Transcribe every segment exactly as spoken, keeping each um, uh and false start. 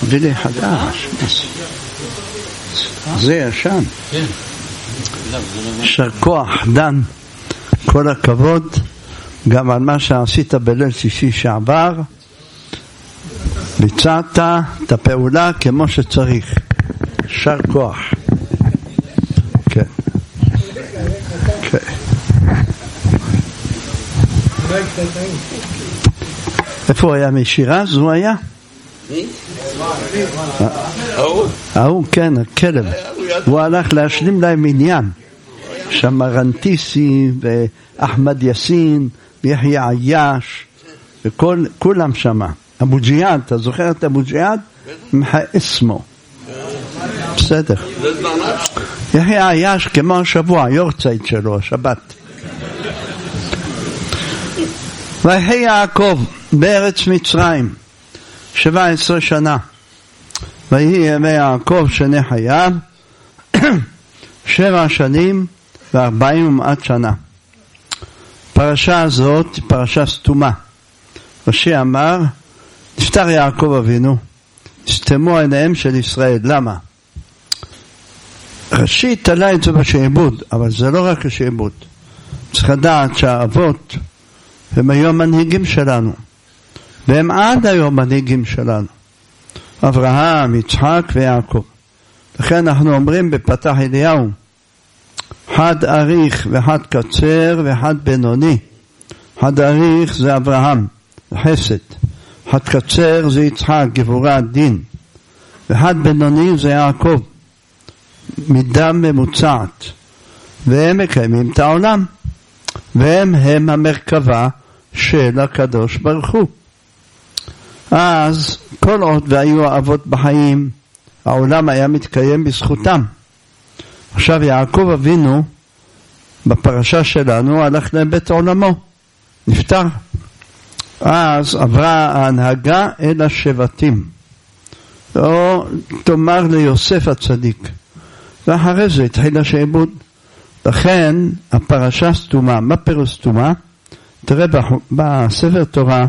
תביא לי חדש. זה ישן. יישר כוח, דן. כל הכבוד גם על מה שעשית בליל שישי שעבר. ביצעת את הפעולה כמו שצריך. יישר כוח. כן. כן. איפה הוא היה? משירז הוא היה? ההוא, כן, הכלב. הוא הלך להשלים להם עניין. שם רנטיסי ואחמד יאסין ויחיא עייש וכולם שם. אבו ג'יהאד, אתה זוכר את אבו ג'יהאד? אסמו. בסדר. יחיא עייש כמו השבוע, יורצייט שלו, השבת. ויחי יעקב בארץ מצרים שבע עשרה שנה. ויהי ימי יעקב שני חייו שבע שנים וארבעים ומעט שנה. פרשה הזאת פרשה סתומה. רש"י אמר, נפטר יעקב אבינו, נסתמו עיניהם של ישראל. למה? רש"י תלה את זה בשעבוד, אבל זה לא רק השעבוד. צריך לדעת שהאבות הם היום מנהיגים שלנו, והם עד היום מנהיגים שלנו, אברהם, יצחק ויעקב. לכן אנחנו אומרים בפתח אליהו, חד אריך וחד קצר וחד בינוני. חד אריך זה אברהם, חסד. חד קצר זה יצחק, גבורה הדין. וחד בינוני זה יעקב, מידה ממוצעת. והם מקיימים את העולם, והם הם המרכבה של הקדוש ברוך הוא. אז כל עוד והיו האבות בחיים, העולם היה מתקיים בזכותם. עכשיו יעקב אבינו בפרשה שלנו הלך לבית עולמו, נפטר. אז עברה ההנהגה אל השבטים, או תאמר ליוסף הצדיק, ואחרי זה התחיל השעבוד. לכן הפרשה סתומה. מה פירוש סתומה? תראה בספר תורה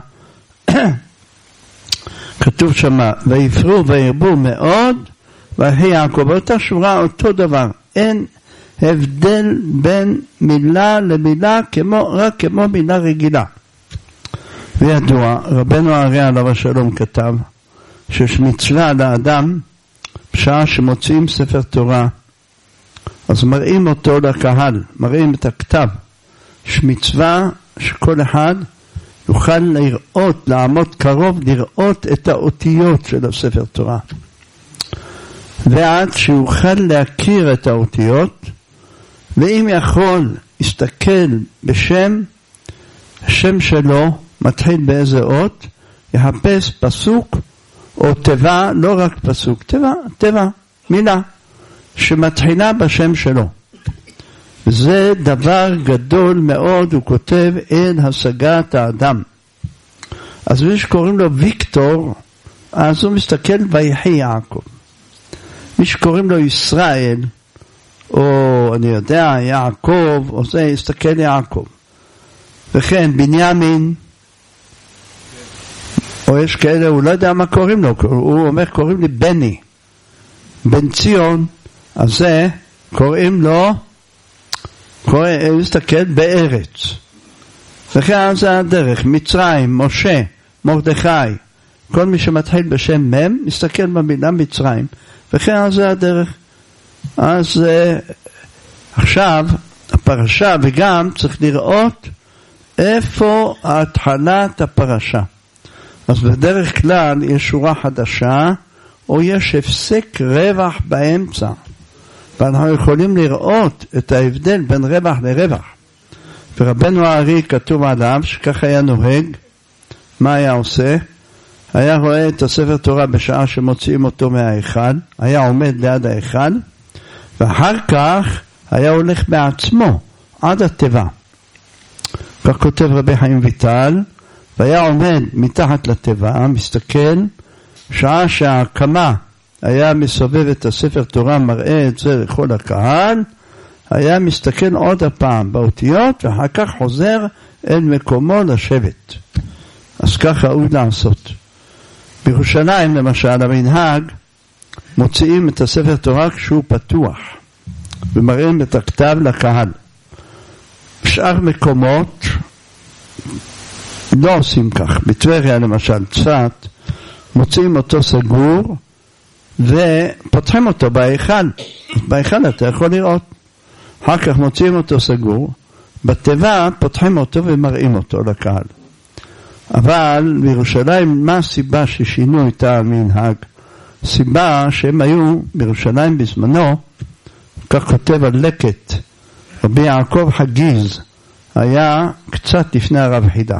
כתוב שמה, ויפרו וירבו מאוד, ויהי יעקב. באותה שורה אותו דבר, אין הבדל בין מילה למילה, כמו, רק כמו מילה רגילה. וידוע, רבנו הארי עליו השלום כתב, שיש מצווה לאדם, בשעה שמוציאים ספר תורה, אז מראים אותו לקהל, מראים את הכתב. יש מצווה שכל אחד יוכל לראות, לעמוד קרוב, לראות את האותיות של הספר תורה. ועד שיוכל להכיר את האותיות, ואם יכול, יסתכל בשם, השם שלו מתחיל באיזה אות, יחפש פסוק או תיבה, לא רק פסוק, תיבה, תיבה, מילה, שמתחילה בשם שלו. זה דבר גדול מאוד, הוא כותב, אל השגת האדם. אז מי שקוראים לו ויקטור, אז הוא מסתכל ויחי יעקב. מי שקוראים לו ישראל, או אני יודע, יעקב, או זה, יסתכל יעקב. וכן, בנימין, או יש כאלה, הוא לא יודע מה קוראים לו, הוא אומר, קוראים לי בני. בן ציון, אז זה, קוראים לו, קורא, יסתכל בארץ. וכן זה הדרך, מצרים, משה, מרדכי, כל מי שמתחיל בשם מם, מסתכל במילה מצרים. וכן זה הדרך. אז עכשיו, הפרשה, וגם צריך לראות איפה התחלת הפרשה. אז בדרך כלל יש שורה חדשה, או יש הפסק רווח באמצע. ואנחנו יכולים לראות את ההבדל בין רווח לרווח. ורבנו הארי כתוב עליו שכך היה נוהג. מה היה עושה? היה רואה את הספר תורה בשעה שמוציאים אותו מההיכל, היה עומד ליד ההיכל, ואחר כך היה הולך בעצמו עד התיבה. כך כותב רבי חיים ויטל, והיה עומד מתחת לתיבה, מסתכל, שעה שההקמה היה מסובב את הספר תורה, מראה את זה לכל הקהל, היה מסתכל עוד הפעם באותיות, ואחר כך חוזר אל מקומו לשבת. אז כך ראוי לעשות. בירושלים למשל המנהג מוציאים את הספר תורה כשהוא פתוח ומראים את הכתב לקהל. בשאר מקומות לא עושים כך. בטבריה למשל, צפת, מוציאים אותו סגור ופותחים אותו בהיכל. בהיכל אתה יכול לראות. אחר כך מוציאים אותו סגור, בתיבה פותחים אותו ומראים אותו לקהל. אבל בירושלים, מה הסיבה ששינו את המנהג? סיבה שהם היו בירושלים בזמנו, כך כותב על לקט, רבי יעקב חגיז, היה קצת לפני הרב חידה.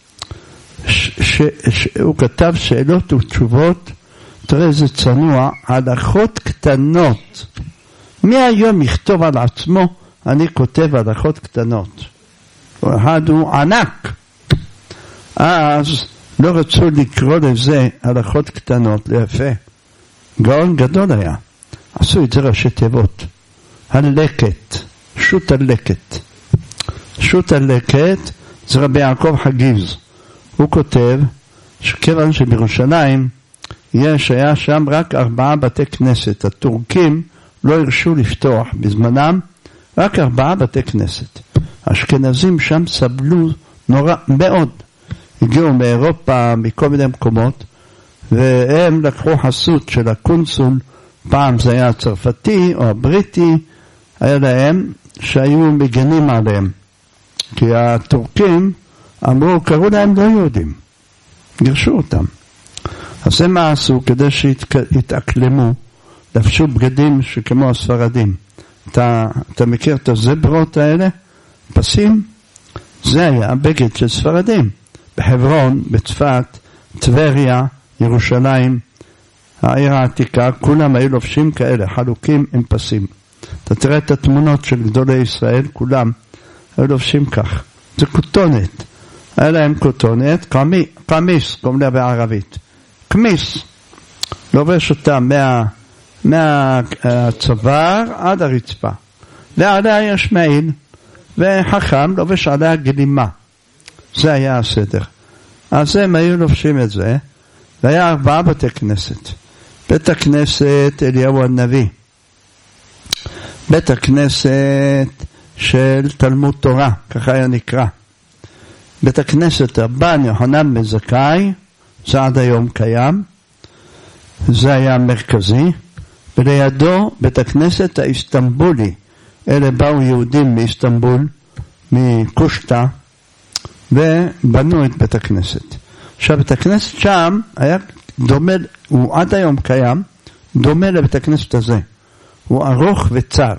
הוא כתב שאלות ותשובות, תראה איזה צנוע, הלכות קטנות. מי היום יכתוב על עצמו, אני כותב הלכות קטנות. אחד הוא ענק. אז לא רצו לקרוא לזה הלכות קטנות, ליפה. גאון גדול היה. עשו את זה ראשי תיבות. הלקט, שוט הלקט. שוט הלקט זה רבי יעקב חגיז. הוא כותב שכיוון שבירושלים יש, היה שם רק ארבעה בתי כנסת. הטורקים לא הרשו לפתוח בזמנם רק ארבעה בתי כנסת. האשכנזים שם סבלו נורא מאוד. הגיעו מאירופה, מכל מיני מקומות, והם לקחו חסות של הקונסול, פעם זה היה הצרפתי או הבריטי, היה להם שהיו מגנים עליהם. כי הטורקים אמרו, קראו להם לא יהודים. גרשו אותם. אז זה מה עשו כדי שיתאקלמו, לבשו בגדים שכמו הספרדים. אתה, אתה מכיר את הזברות האלה? פסים? זה היה בגד של ספרדים. בחברון, בצפת, טבריה, ירושלים, העיר העתיקה, כולם היו לובשים כאלה, חלוקים עם פסים. אתה תראה את התמונות של גדולי ישראל, כולם היו לובשים כך. זה כותונת. היה להם כותונת, קמי, קמיס, קוראים לה בערבית. קמיס. לובש אותה מה, מהצוואר עד הרצפה. ועליה יש מעיל, וחכם לובש עליה גלימה. זה היה הסדר. אז הם היו לובשים את זה, והיה ארבעה בתי כנסת. בית הכנסת אליהו הנביא, בית הכנסת של תלמוד תורה, ככה היה נקרא. בית הכנסת רבן יוחנן בן זכאי, זה עד היום קיים, זה היה מרכזי, ולידו בית הכנסת האיסטנבולי, אלה באו יהודים מאיסטנבול, מקושטה, ובנו את בית הכנסת. עכשיו בית הכנסת שם היה דומה, הוא עד היום קיים, דומה לבית הכנסת הזה. הוא ארוך וצר.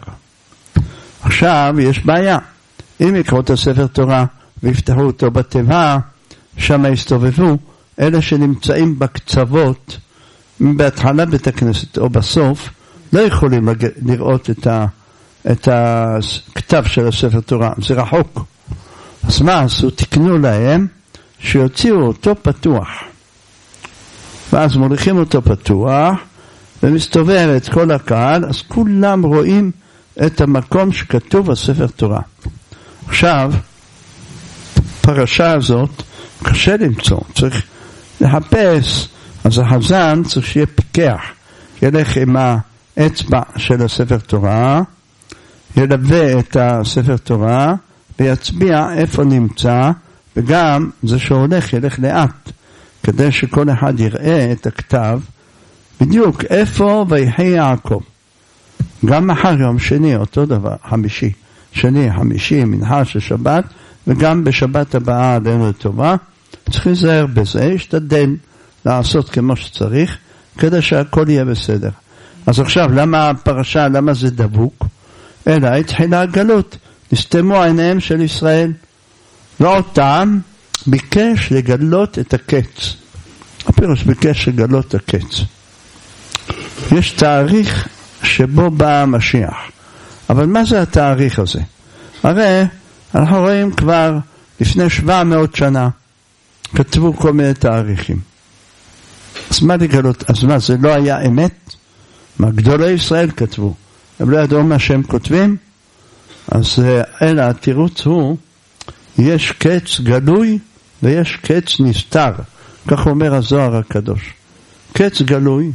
עכשיו יש בעיה. אם יקראו את הספר תורה ויפתחו אותו בתיבה, שם יסתובבו, אלה שנמצאים בקצוות, בהתחלה בית הכנסת או בסוף, לא יכולים לראות את, ה, את הכתב של הספר תורה. זה רחוק. אז מה עשו? תקנו להם שיוציאו אותו פתוח. ואז מוליכים אותו פתוח, ומסתובב את כל הקהל, אז כולם רואים את המקום שכתוב בספר תורה. עכשיו, פרשה הזאת, קשה למצוא, צריך לחפש, אז החזן צריך שיהיה פיקח, ילך עם האצבע של הספר תורה, ילווה את הספר תורה, ויצביע איפה נמצא, וגם זה שהולך ילך לאט, כדי שכל אחד יראה את הכתב, בדיוק איפה ויחי יעקב. גם מחר יום שני, אותו דבר, חמישי, שני, חמישי, מנחה של שבת, וגם בשבת הבאה עלינו לטובה, צריך להיזהר בזה, ישתדל לעשות כמו שצריך, כדי שהכל יהיה בסדר. אז עכשיו, למה הפרשה, למה זה דבוק? אלא התחילה הגלות, נסתמו עיניהם של ישראל, ואותם ביקש לגלות את הקץ. הפירוש ביקש לגלות את הקץ. יש תאריך שבו בא המשיח. אבל מה זה התאריך הזה? הרי אנחנו רואים כבר לפני שבע מאות שנה, כתבו כל מיני תאריכים. אז מה לגלות? אז מה, זה לא היה אמת? מה גדולי ישראל כתבו? הם לא ידעו מה שהם כותבים? אז אלא התירוץ הוא, יש קץ גלוי ויש קץ נסתר. כך אומר הזוהר הקדוש. קץ גלוי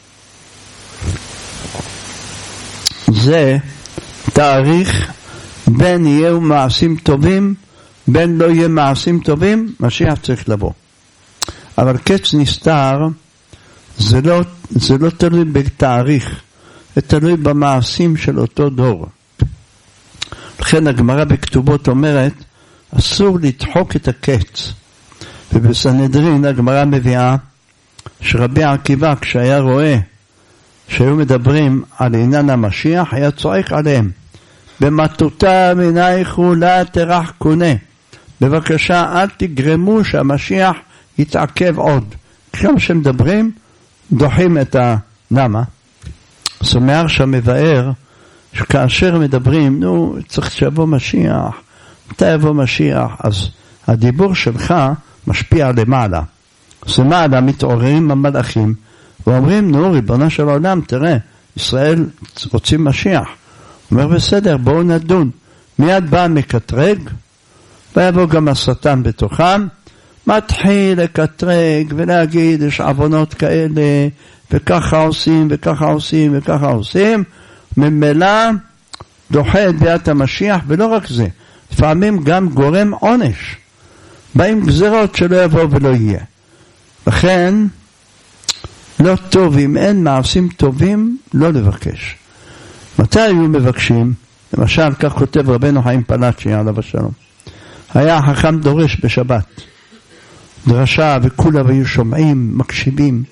זה תאריך בין יהיו מעשים טובים בין לא יהיה מעשים טובים, משיח צריך לבוא. אבל קץ נסתר זה לא, זה לא תלוי בתאריך, זה תלוי במעשים של אותו דור. לכן הגמרא בכתובות אומרת אסור לדחוק את הקץ. ובסנהדרין הגמרא מביאה שרבי עקיבא כשהיה רואה שהיו מדברים על עניין המשיח היה צועק עליהם במטותה מנייכו לה תרח קונה, בבקשה אל תגרמו שהמשיח יתעכב עוד. כשם שמדברים דוחים את ה... למה? סומר שמבאר שכאשר מדברים נו צריך שיבוא משיח, מתי יבוא משיח, אז הדיבור שלך משפיע למעלה. למעלה מתעוררים המלאכים ואומרים נו ריבונו של העולם תראה ישראל רוצים משיח. אומר בסדר בואו נדון. מיד בא מקטרג ויבוא גם השטן בתוכם, מתחיל לקטרג ולהגיד יש עוונות כאלה וככה עושים וככה עושים וככה עושים, ממילא דוחה את ביאת המשיח. ולא רק זה, לפעמים גם גורם עונש, באים גזרות שלא יבוא ולא יהיה. לכן לא טוב, אם אין מעשים טובים לא לבקש. מתי היו מבקשים? למשל כך כותב רבנו חיים פלאצ'י עליו השלום, היה החכם דורש בשבת דרשה וכולם היו שומעים מקשיבים,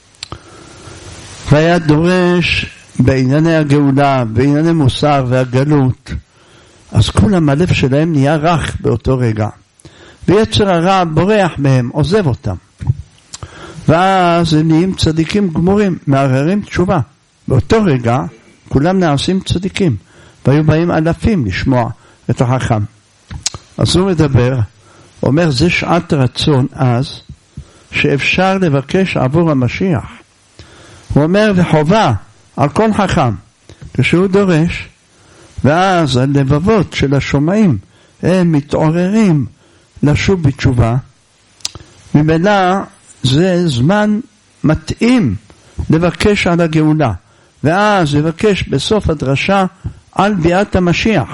והיה דורש בענייני הגאולה בענייני מוסר והגלות, אז כולם הלב שלהם נהיה רך באותו רגע ויצר הרע בורח מהם, עוזב אותם, ואז הם נהיים צדיקים גמורים, מערערים תשובה. באותו רגע כולם נעשים צדיקים והיו באים אלפים לשמוע את החכם. אז הוא מדבר, אומר זה שעת רצון אז שאפשר לבקש עבור המשיח. הוא אומר וחובה על כל חכם כשהוא דורש, ואז הלבבות של השומעים הם מתעוררים לשוב בתשובה, ממילא זה זמן מתאים לבקש על הגאולה, ואז לבקש בסוף הדרשה על ביאת המשיח,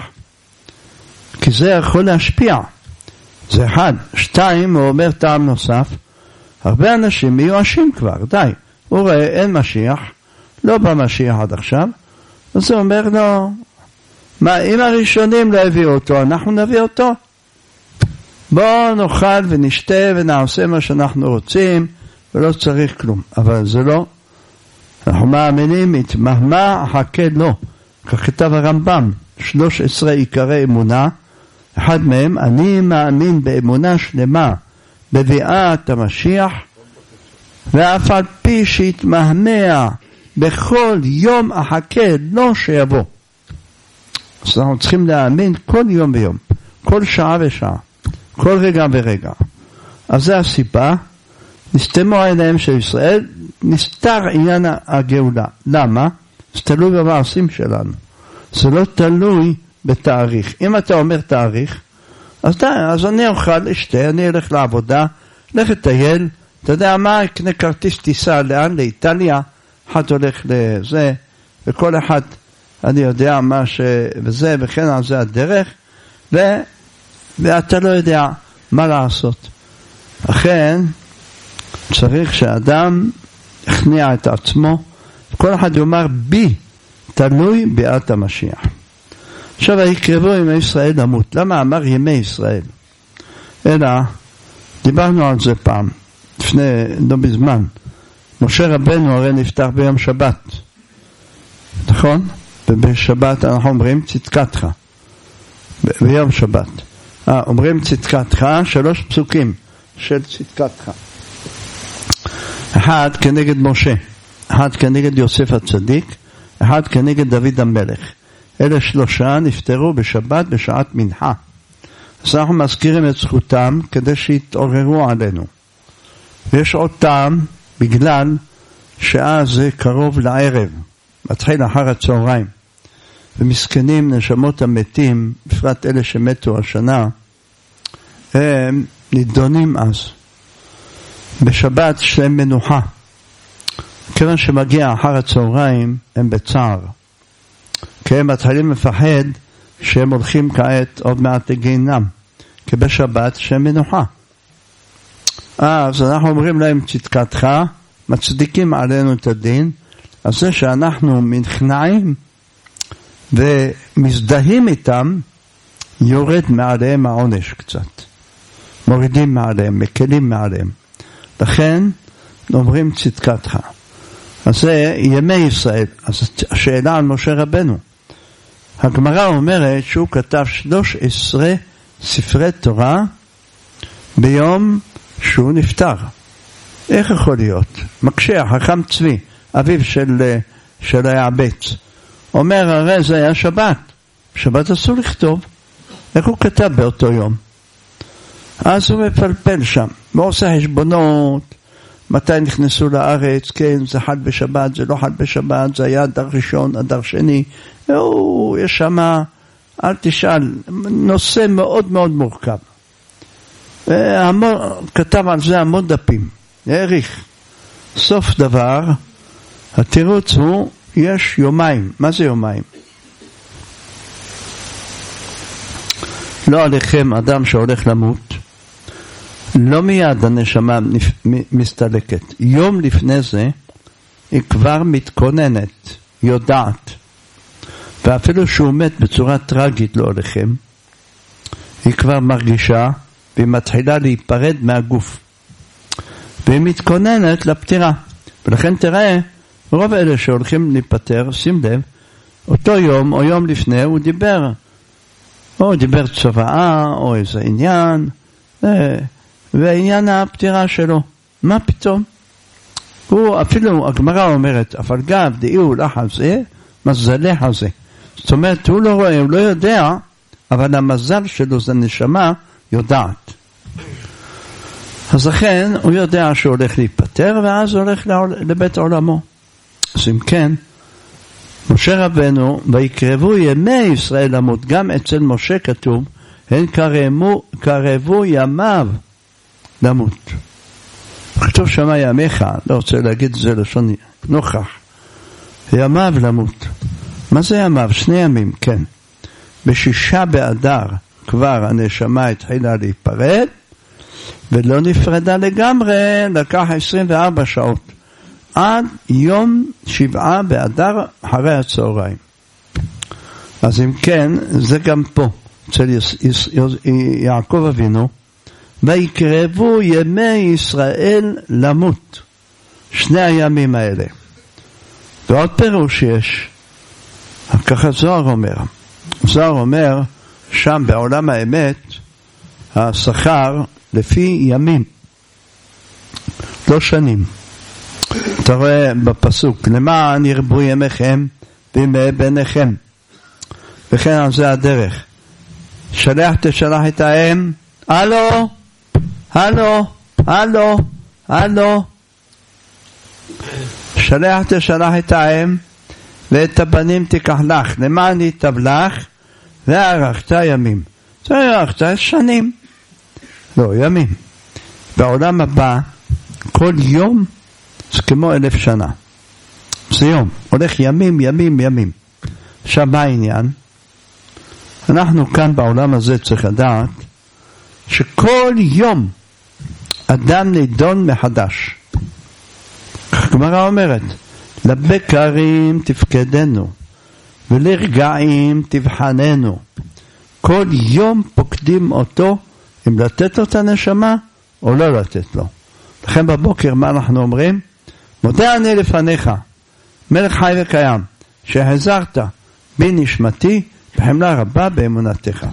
כי זה יכול להשפיע. זה אחד. שתיים, הוא אומר טעם נוסף, הרבה אנשים מיואשים כבר, די, הוא רואה אין משיח, לא בא משיח עד עכשיו, אז הוא אומר לו, מה, אם הראשונים לא הביאו אותו, אנחנו נביא אותו. בואו נאכל ונשתה ונעשה מה שאנחנו רוצים, ולא צריך כלום. אבל זה לא. אנחנו מאמינים, התמהמה חכה לו. כך כתב הרמב"ם, שלוש עשרה עיקרי אמונה, אחד מהם, אני מאמין באמונה שלמה, בביאת המשיח, ואף על פי שהתמהמה, בכל יום אחכה לו שיבוא. אז אנחנו צריכים להאמין כל יום ויום, כל שעה ושעה, כל רגע ורגע. אז זה הסיבה, נסתמו העיניים של ישראל, נסתר עניין הגאולה. למה? זה תלוי במעשים שלנו. זה לא תלוי בתאריך. אם אתה אומר תאריך, אז די, אז אני אוכל, אשתה, אני אלך לעבודה, לך לטייל, אתה יודע מה, קנה כרטיס טיסה לאן? לאיטליה, אחד הולך לזה, וכל אחד, אני יודע מה ש... וזה, וכן על זה הדרך, ו... ואתה לא יודע מה לעשות. לכן, צריך שאדם יכניע את עצמו, כל אחד יאמר בי, תלוי ביאת המשיח. עכשיו, יקרבו ימי ישראל למות. למה אמר ימי ישראל? אלא, דיברנו על זה פעם, לפני, לא בזמן. משה רבנו הרי נפטר ביום שבת. נכון? ובשבת אנחנו אומרים צדקתך. ב- ביום שבת. אה, אומרים צדקתך, שלוש פסוקים של צדקתך. אחד כנגד משה, אחד כנגד יוסף הצדיק, אחד כנגד דוד המלך. אלה שלושה נפטרו בשבת בשעת מנחה. אז אנחנו מזכירים את זכותם כדי שיתעוררו עלינו. ויש עוד טעם בגלל שאז זה קרוב לערב, מתחיל אחר הצהריים. ומסכנים נשמות המתים, בפרט אלה שמתו השנה, הם נידונים אז. בשבת שלהם מנוחה. כיוון שמגיע אחר הצהריים, הם בצער. כי הם מתחילים לפחד שהם הולכים כעת עוד מעט לגיהינום, כי בשבת שהם מנוחה. אז אנחנו אומרים להם, צדקתך, מצדיקים עלינו את הדין, אז זה שאנחנו נכנעים ומזדהים איתם, יורד מעליהם העונש קצת. מורידים מעליהם, מקלים מעליהם. לכן אומרים צדקתך. אז זה ימי ישראל. אז השאלה על משה רבנו. הגמרא אומרת שהוא כתב שלוש עשרה ספרי תורה ביום שהוא נפטר. איך יכול להיות? מקשה, חכם צבי, אביו של, של היעבץ. אומר, הרי זה היה שבת. שבת אסור לכתוב. איך הוא כתב באותו יום? אז הוא מפלפל שם, ועושה חשבונות, מתי נכנסו לארץ, כן, זה חד בשבת, זה לא חד בשבת, זה היה אדר ראשון, אדר שני, או, יש שם, אל תשאל, נושא מאוד מאוד מורכב. המון, כתב על זה המון דפים, העריך. סוף דבר, התירוץ הוא, יש יומיים. מה זה יומיים? לא עליכם אדם שהולך למות, לא מיד הנשמה מסתלקת. יום לפני זה היא כבר מתכוננת, יודעת. ואפילו שהוא מת בצורה טרגית לא עליכם, היא כבר מרגישה והיא מתחילה להיפרד מהגוף. והיא מתכוננת לפטירה. ולכן תראה, רוב אלה שהולכים להיפטר, שים לב, אותו יום או יום לפני הוא דיבר. או דיבר צוואה, או איזה עניין, ועניין הפטירה שלו. מה פתאום? הוא אפילו, הגמרא אומרת, אבל גב דאיהו לך הזה, מזלך הזה. זאת אומרת, הוא לא רואה, הוא לא יודע, אבל המזל שלו זה נשמה יודעת. אז לכן, הוא יודע שהוא הולך להיפטר, ואז הוא הולך לבית עולמו. אז אם כן, משה רבנו, ויקרבו ימי ישראל למות, גם אצל משה כתוב, הן קרבו, קרבו ימיו למות. כתוב שמה ימיך, לא רוצה להגיד זה לשון נוכח, ימיו למות. מה זה ימיו? שני ימים, כן. בשישה באדר כבר הנשמה התחילה להיפרד, ולא נפרדה לגמרי, לקח עשרים וארבע שעות. עד יום שבעה באדר אחרי הצהריים. אז אם כן, זה גם פה, אצל יעקב אבינו, ויקרבו ימי ישראל למות. שני הימים האלה. ועוד פירוש יש, ככה זוהר אומר. זוהר אומר, שם בעולם האמת, השכר לפי ימים, לא שנים. אתה רואה בפסוק, למען ירבו ימיכם וימי בניכם. וכן על זה הדרך. שלח תשלח את האם, הלו, הלו, הלו, הלו. שלח תשלח את האם, ואת הבנים תיקח לך, למען ייטב לך, והארכת ימים. זה הארכת שנים. לא, ימים. בעולם הבא, כל יום, זה כמו אלף שנה. זה יום. הולך ימים, ימים, ימים. עכשיו מה העניין? אנחנו כאן בעולם הזה צריך לדעת שכל יום אדם נידון מחדש. הגמרא אומרת, לבקרים תפקדנו ולרגעים תבחננו. כל יום פוקדים אותו אם לתת לו את הנשמה או לא לתת לו. לכן בבוקר מה אנחנו אומרים? מודה אני לפניך, מלך חי וקיים, שהחזרת בי נשמתי בחמלה רבה באמונתך.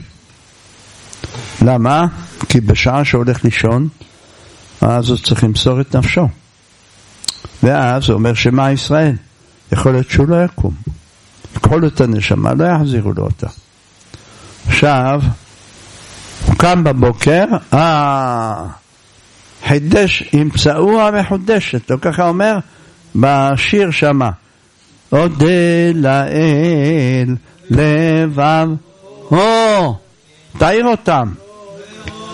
למה? כי בשעה שהולך לישון, אז הוא צריך למסור את נפשו. ואז הוא אומר שמה ישראל? יכול להיות שהוא לא יקום. כל אותה נשמה, לא יחזירו לו אותה. עכשיו, הוא קם בבוקר, אה, חידש, ימצאו המחודשת, לא ככה אומר בשיר שמה. עוד לאל לבב, או, תאיר אותם.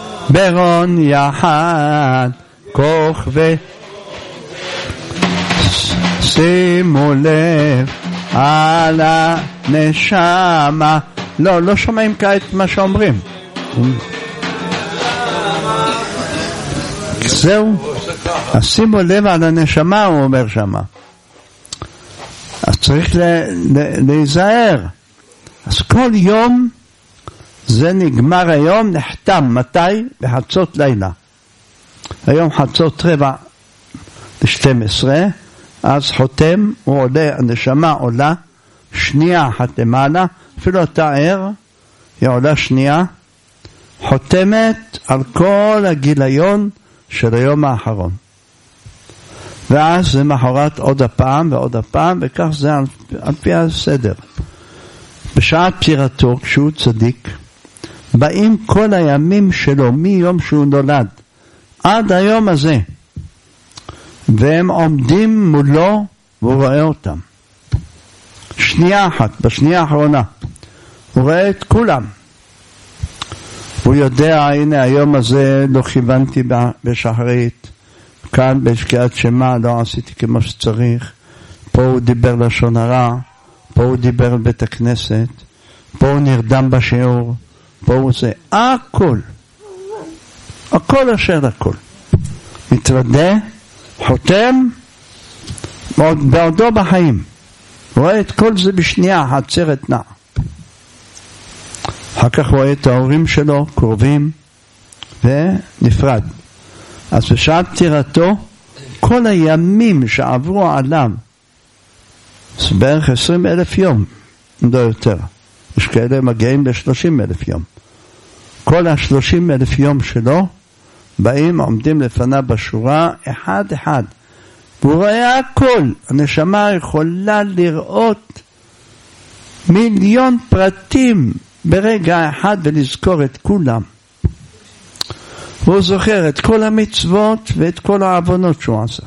ברון יחד, כוך ו... שימו לב על הנשמה. לא, לא שומעים כעת מה שאומרים. זהו. אז שימו לב על הנשמה, הוא אומר שמה. אז צריך להיזהר. אז כל יום זה נגמר היום, נחתם. מתי? בחצות לילה. היום חצות רבע ל-שתים עשרה, אז חותם, הוא עולה, הנשמה עולה, שנייה אחת למעלה, אפילו אתה ער, היא עולה שנייה, חותמת על כל הגיליון של היום האחרון. ואז זה מחרת עוד הפעם ועוד הפעם, וכך זה על, על פי הסדר. בשעת פטירתו, כשהוא צדיק, באים כל הימים שלו, מיום שהוא נולד, עד היום הזה, והם עומדים מולו, והוא רואה אותם. שנייה אחת, בשנייה האחרונה, הוא רואה את כולם. הוא יודע, הנה היום הזה לא כיוונתי בשחרית, כאן בשקיעת שמה לא עשיתי כמו שצריך, פה הוא דיבר לשון הרע, פה הוא דיבר על בית הכנסת, פה הוא נרדם בשיעור, פה הוא עושה הכל, הכל אשר הכל. מתוודה, חותם, בעודו בחיים. רואה את כל זה בשנייה, עצרת נע. אחר כך רואה את ההורים שלו, קרובים, ונפרד. אז בשעת פטירתו, כל הימים שעברו עליו, זה בערך עשרים אלף יום, לא יותר. יש כאלה מגיעים ל-שלושים אלף יום. כל ה-שלושים אלף יום שלו, באים, עומדים לפניו בשורה, אחד אחד. והוא רואה הכל. הנשמה יכולה לראות מיליון פרטים ברגע אחד ולזכור את כולם. והוא זוכר את כל המצוות ואת כל העוונות שהוא עשה.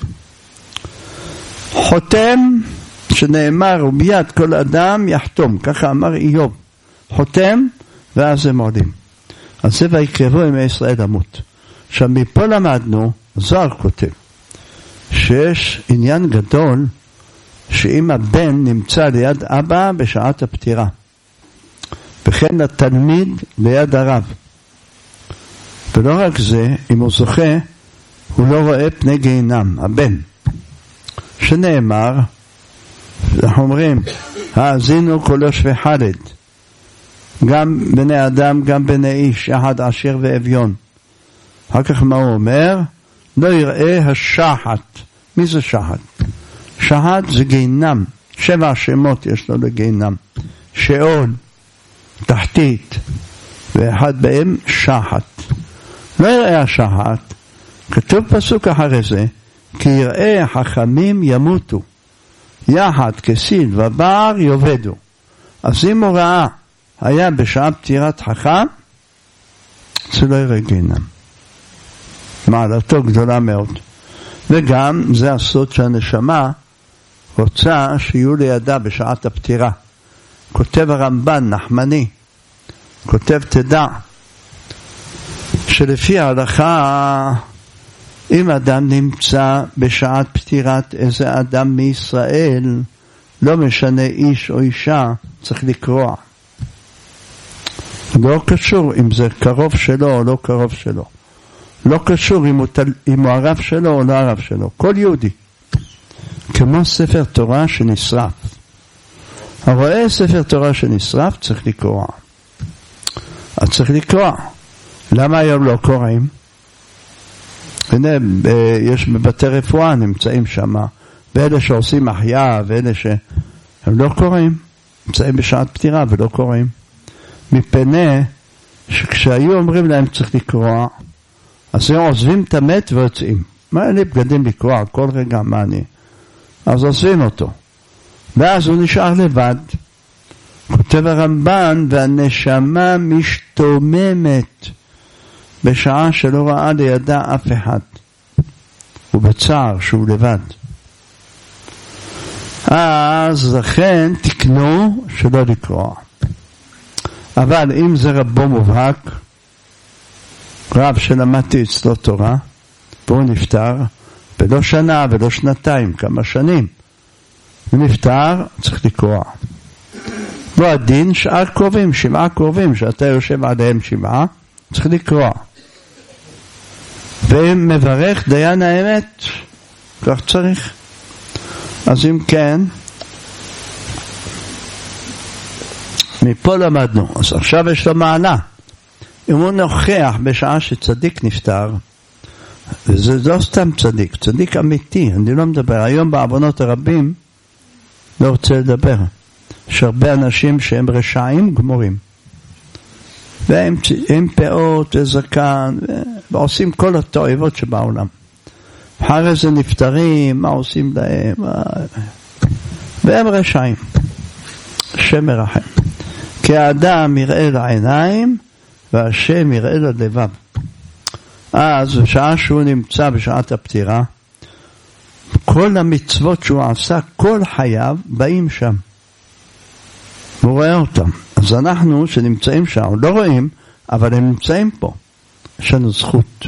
חותם, שנאמר, וביד כל אדם יחתום, ככה אמר איוב. חותם, ואז הם עולים. אז זה ויקרבו ימי ישראל למות. עכשיו מפה למדנו, זוהר כותב, שיש עניין גדול, שאם הבן נמצא ליד אבא בשעת הפטירה, וכן התלמיד ליד הרב. ולא רק זה, אם הוא זוכה, הוא לא רואה פני גיהינם, הבן. שנאמר, אנחנו אומרים, האזינו כל יושבי חלד, גם בני אדם, גם בני איש, יחד עשיר ואביון. אחר כך מה הוא אומר? לא יראה השחת. מי זה שחת? שחת זה גיהינם. שבע שמות יש לו לגיהינם. שאול, תחתית, ואחד בהם שחת. לא יראה השחת. כתוב פסוק אחרי זה, כי יראה החכמים ימותו. יחד כסיל ובר יובדו. אז אם הוא ראה היה בשעה פטירת חכם, זה לא יראה גיהינם. מעלתו גדולה מאוד. וגם זה הסוד שהנשמה רוצה שיהיו לידה בשעת הפטירה. כותב הרמב"ן נחמני, כותב תדע, שלפי ההלכה, אם אדם נמצא בשעת פטירת איזה אדם מישראל, לא משנה איש או אישה, צריך לקרוע. לא קשור אם זה קרוב שלו או לא קרוב שלו. לא קשור אם הוא, אם הוא הרב שלו או לא הרב שלו. כל יהודי. כמו ספר תורה שנשרף. הרואה ספר תורה שנשרף צריך לקרוע. אז צריך לקרוע. למה היום לא קוראים? הנה, יש בבתי רפואה נמצאים שם, ואלה שעושים החיה, ואלה שהם לא קוראים. נמצאים בשעת פטירה ולא קוראים. מפני שכשהיו אומרים להם צריך לקרוע, אז הם עוזבים את המת ויוצאים. מה אין לי בגדים לקרוע כל רגע, מה אני? אז עוזבים אותו. ואז הוא נשאר לבד. כותב הרמב"ן, והנשמה משתוממת בשעה שלא ראה לידה אף אחד. ובצער שהוא לבד. אז לכן תקנו שלא לקרוע. אבל אם זה רבו מובהק, רב שלמדתי אצלו תורה, והוא נפטר, ולא שנה ולא שנתיים, כמה שנים. הוא נפטר, צריך לקרוע. לא הדין, שאר קרובים, שבעה קרובים, שאתה יושב עליהם שבעה, צריך לקרוע. ומברך דיין האמת, כך צריך. אז אם כן, מפה למדנו. אז עכשיו יש לו מעלה. אם הוא נוכח בשעה שצדיק נפטר, וזה לא סתם צדיק, צדיק אמיתי, אני לא מדבר. היום בעוונות הרבים לא רוצה לדבר. יש הרבה אנשים שהם רשעים גמורים. והם עם פאות וזקן, ועושים כל התועבות שבעולם. אחרי זה נפטרים, מה עושים להם? והם רשעים. השם מרחם. כי האדם יראה לעיניים, והשם יראה ללבב. אז בשעה שהוא נמצא בשעת הפטירה, כל המצוות שהוא עשה, כל חייו, באים שם. הוא רואה אותם. אז אנחנו שנמצאים שם, לא רואים, אבל הם נמצאים פה. יש לנו זכות.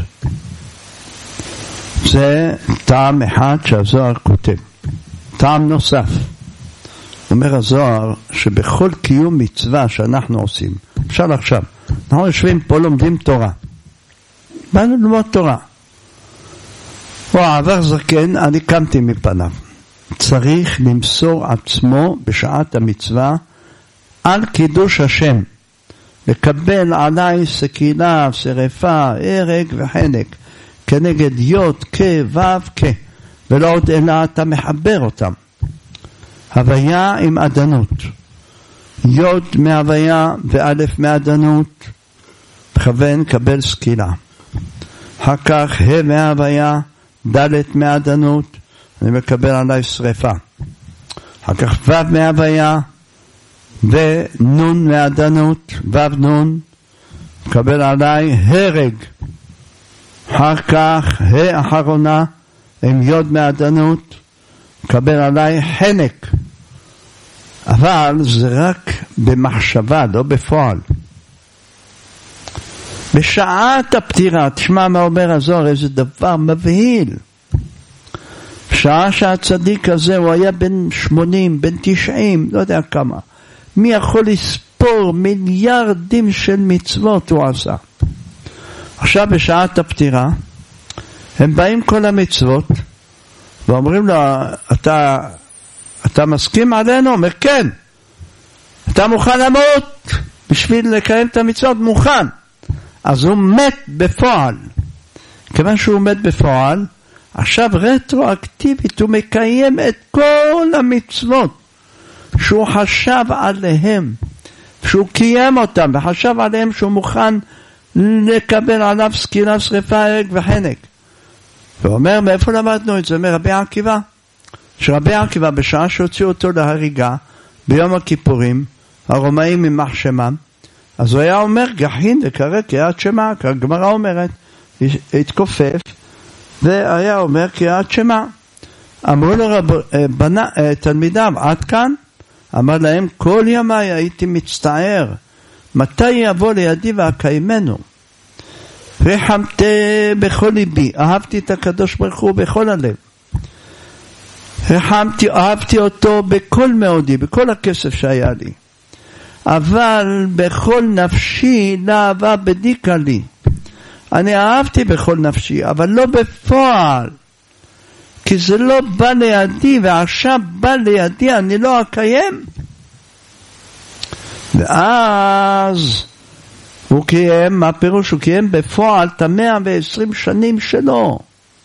זה טעם אחד שהזוהר כותב. טעם נוסף. אומר הזוהר שבכל קיום מצווה שאנחנו עושים, אפשר עכשיו, אנחנו יושבים פה לומדים תורה. באנו ללמוד תורה. הוא עבר זקן, אני קמתי מפניו. צריך למסור עצמו בשעת המצווה על קידוש השם. לקבל עליי סקילה, שרפה, הרג וחנק. כנגד יוד, כ, וו, כ. ולא עוד אלא אתה מחבר אותם. הוויה עם עדנות. יוד מהוויה ואלף מעדנות. מכוון קבל סקילה. אחר כך ה' מההוויה, ד' מעדנות, אני מקבל עליי שריפה. אחר כך ו' מההוויה, ונון מעדנות, ו' נון, מקבל עליי הרג. אחר כך ה' אחרונה, עם יוד מעדנות, מקבל עליי חנק. אבל זה רק במחשבה, לא בפועל. בשעת הפטירה, תשמע מה אומר הזוהר, איזה דבר מבהיל. בשעה שהצדיק הזה הוא היה בן שמונים, בן תשעים, לא יודע כמה. מי יכול לספור מיליארדים של מצוות הוא עשה. עכשיו בשעת הפטירה, הם באים כל המצוות, ואומרים לו, אתה, אתה מסכים עלינו? אומר, כן. אתה מוכן למות בשביל לקיים את המצוות? מוכן. אז הוא מת בפועל. כיוון שהוא מת בפועל, עכשיו רטרואקטיבית הוא מקיים את כל המצוות שהוא חשב עליהם, שהוא קיים אותם וחשב עליהם שהוא מוכן לקבל עליו סקילה, שריפה, הרג וחנק. ואומר, מאיפה למדנו את זה? אומר רבי עקיבא. שרבי עקיבא בשעה שהוציאו אותו להריגה ביום הכיפורים, הרומאים ממח שמם, אז הוא היה אומר גחין וקרא קריאת שמע, הגמרא אומרת, התכופף, והיה אומר קריאת שמע. אמרו לו רב, בנה, תלמידיו, עד כאן? אמר להם, כל ימי הייתי מצטער, מתי יבוא לידי והקיימנו? ריחמתי בכל ליבי, אהבתי את הקדוש ברוך הוא בכל הלב. ריחמתי, אהבתי אותו בכל מאודי, בכל הכסף שהיה לי. אבל בכל נפשי לאהבה בדיקה לי. אני אהבתי בכל נפשי, אבל לא בפועל. כי זה לא בא לידי, ועכשיו בא לידי, אני לא אקיים. ואז הוא קיים, מה פירוש? הוא קיים בפועל את המאה ועשרים שנים שלו.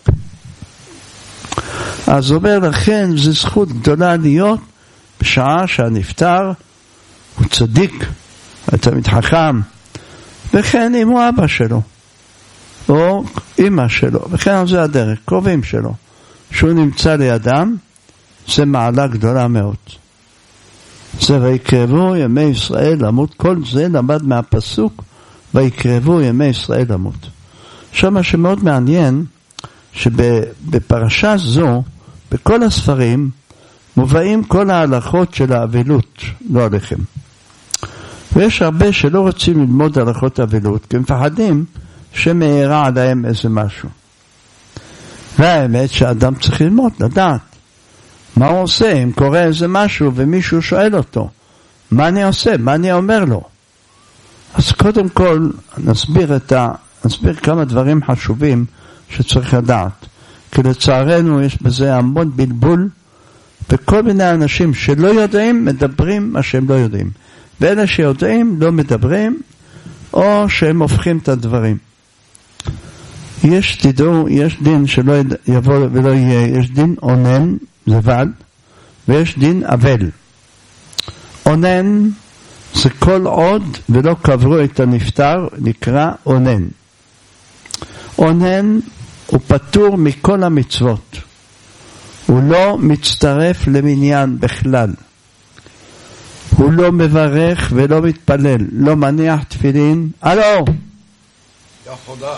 אז אומר לכן, זו זכות גדולה להיות בשעה שהנפטר הוא צדיק, תלמיד חכם, וכן אם הוא אבא שלו, או אמא שלו, וכן זה הדרך, קרובים שלו, שהוא נמצא לידם, זה מעלה גדולה מאוד. זה ויקרבו ימי ישראל למות, כל זה למד מהפסוק, ויקרבו ימי ישראל למות. עכשיו מה שמאוד מעניין, שבפרשה זו, בכל הספרים, מובאים כל ההלכות של האבילות, לא עליכם. ויש הרבה שלא רוצים ללמוד הלכות אבילות, כי הם מפחדים שמאירה עליהם איזה משהו. והאמת שהאדם צריך ללמוד, לדעת. מה הוא עושה? אם קורה איזה משהו ומישהו שואל אותו, מה אני עושה? מה אני אומר לו? אז קודם כל נסביר, את ה... נסביר כמה דברים חשובים שצריך לדעת. כי לצערנו יש בזה המון בלבול, וכל מיני אנשים שלא יודעים מדברים מה שהם לא יודעים. ואלה שיודעים לא מדברים, או שהם הופכים את הדברים. יש, תדעו, יש דין שלא יבוא ולא יהיה, יש דין אונן, לבד, ויש דין אבל. אונן זה כל עוד ולא קברו את הנפטר, נקרא אונן. אונן הוא פטור מכל המצוות. הוא לא מצטרף למניין בכלל. הוא לא מברך ולא מתפלל, לא מניח תפילין. הלו! יחודה.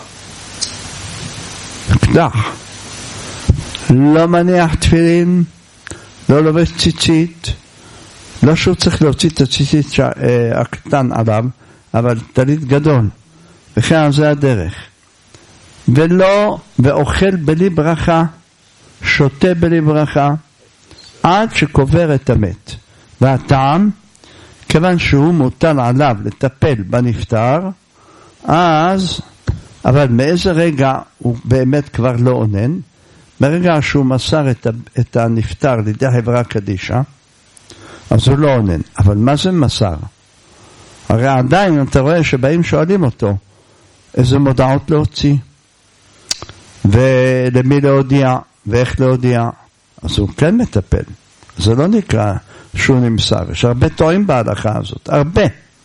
קדח. לא מניח תפילין, לא לובש ציצית, לא שהוא צריך להוציא את הציצית הקטן עליו, אבל טלית גדול, וכן זה הדרך. ולא, ואוכל בלי ברכה, שותה בלי ברכה, עד שקובר את המת. והטעם, כיוון שהוא מוטל עליו לטפל בנפטר, אז, אבל מאיזה רגע הוא באמת כבר לא עונן, ברגע שהוא מסר את, את הנפטר לידי חברה קדישה, אז הוא לא עונן. אבל מה זה מסר? הרי עדיין אתה רואה שבאים שואלים אותו, איזה מודעות להוציא, ולמי להודיע, ואיך להודיע. אז הוא כן מטפל. זה לא נקרא שהוא נמסר. יש הרבה טועים בהלכה הזאת, הרבה.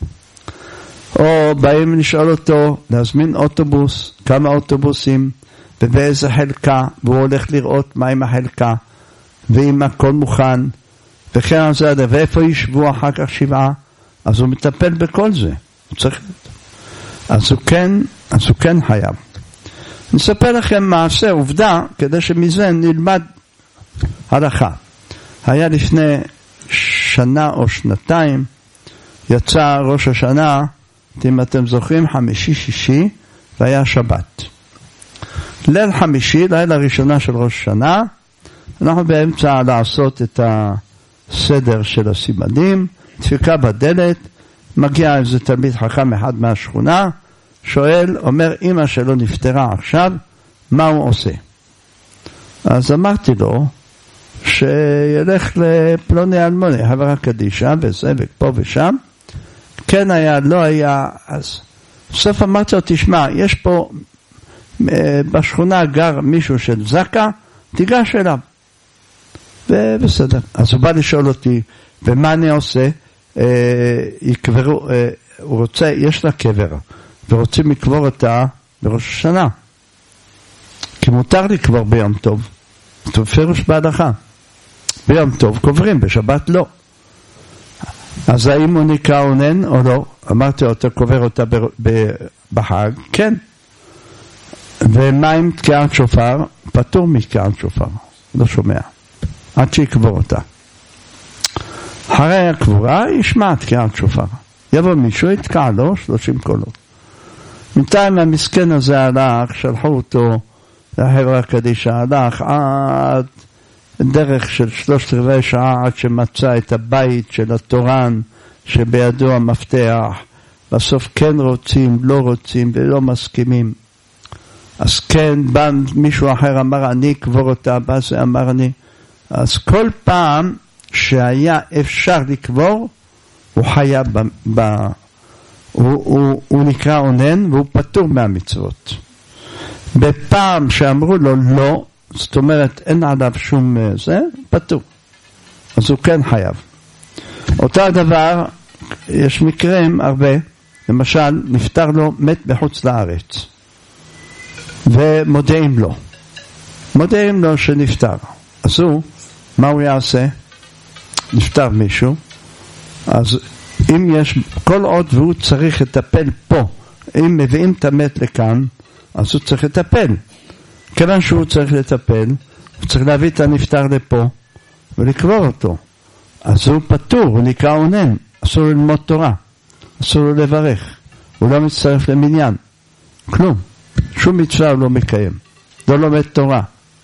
או באים לשאול אותו, להזמין אוטובוס, כמה אוטובוסים, ובאיזה חלקה, והוא הולך לראות מה עם החלקה, ואם הכל מוכן, וכן על זה, ואיפה ישבו אחר כך שבעה, אז הוא מטפל בכל זה. הוא צריך... אז הוא כן, אז הוא כן חייב. נספר לכם מעשה, עובדה, כדי שמזה נלמד הלכה. היה לפני שנה או שנתיים, יצא ראש השנה, אם אתם זוכרים, חמישי שישי, והיה שבת. ליל חמישי, לילה ראשונה של ראש השנה, אנחנו באמצע לעשות את הסדר של הסימנים, דפיקה בדלת, מגיע איזה תלמיד חכם אחד מהשכונה, שואל, אומר, אמא שלו נפטרה עכשיו, מה הוא עושה? אז אמרתי לו, שילך לפלוני אלמוני, חברה קדישה, וזה ופה ושם, כן היה, לא היה, אז בסוף אמרתי לו, תשמע, יש פה בשכונה גר מישהו של זקה, תיגש אליו. ובסדר. אז הוא בא לשאול אותי, ומה אני עושה? אה, יקברו, אה, הוא רוצה, יש לה קבר, ורוצים לקבור אותה בראש השנה. כי מותר לקבור ביום טוב. זה פירוש בהלכה. ביום טוב קוברים, בשבת לא. אז האם הוא נקרא עונן או לא? אמרתי לו, אתה קובר אותה בחג? כן. ומה עם תקיעת שופר? פטור מתקיעת שופר. לא שומע. עד שיקבור אותה. אחרי הקבורה ישמע תקיעת שופר. יבוא מישהו, יתקע לו שלושים קולות. בינתיים המסכן הזה הלך, שלחו אותו לחברה קדישה, הלך עד דרך של שלושת רבעי שעה עד שמצא את הבית של התורן שבידו המפתח. בסוף כן רוצים, לא רוצים ולא מסכימים. אז כן, בא מישהו אחר אמר אני אקבור אותה, בא זה אמר אני. אז כל פעם שהיה אפשר לקבור, הוא חייב, ב, ב, הוא, הוא, הוא נקרא עונן והוא פטור מהמצוות. בפעם שאמרו לו לא, זאת אומרת אין עליו שום זה, פטור. אז הוא כן חייב. אותו הדבר, יש מקרים הרבה, למשל נפטר לו מת בחוץ לארץ. ומודיעים לו. מודיעים לו שנפטר. אז הוא, מה הוא יעשה? נפטר מישהו. אז אם יש, כל עוד והוא צריך לטפל פה, אם מביאים את המת לכאן, אז הוא צריך לטפל. כיוון שהוא צריך לטפל, הוא צריך להביא את הנפטר לפה, ולקבור אותו. אז הוא פטור, הוא נקרא עונן. אסור ללמוד תורה. אסור לו לברך. הוא לא מצטרף למניין. כלום. שום מצווה הוא לא מקיים. לא לומד תורה.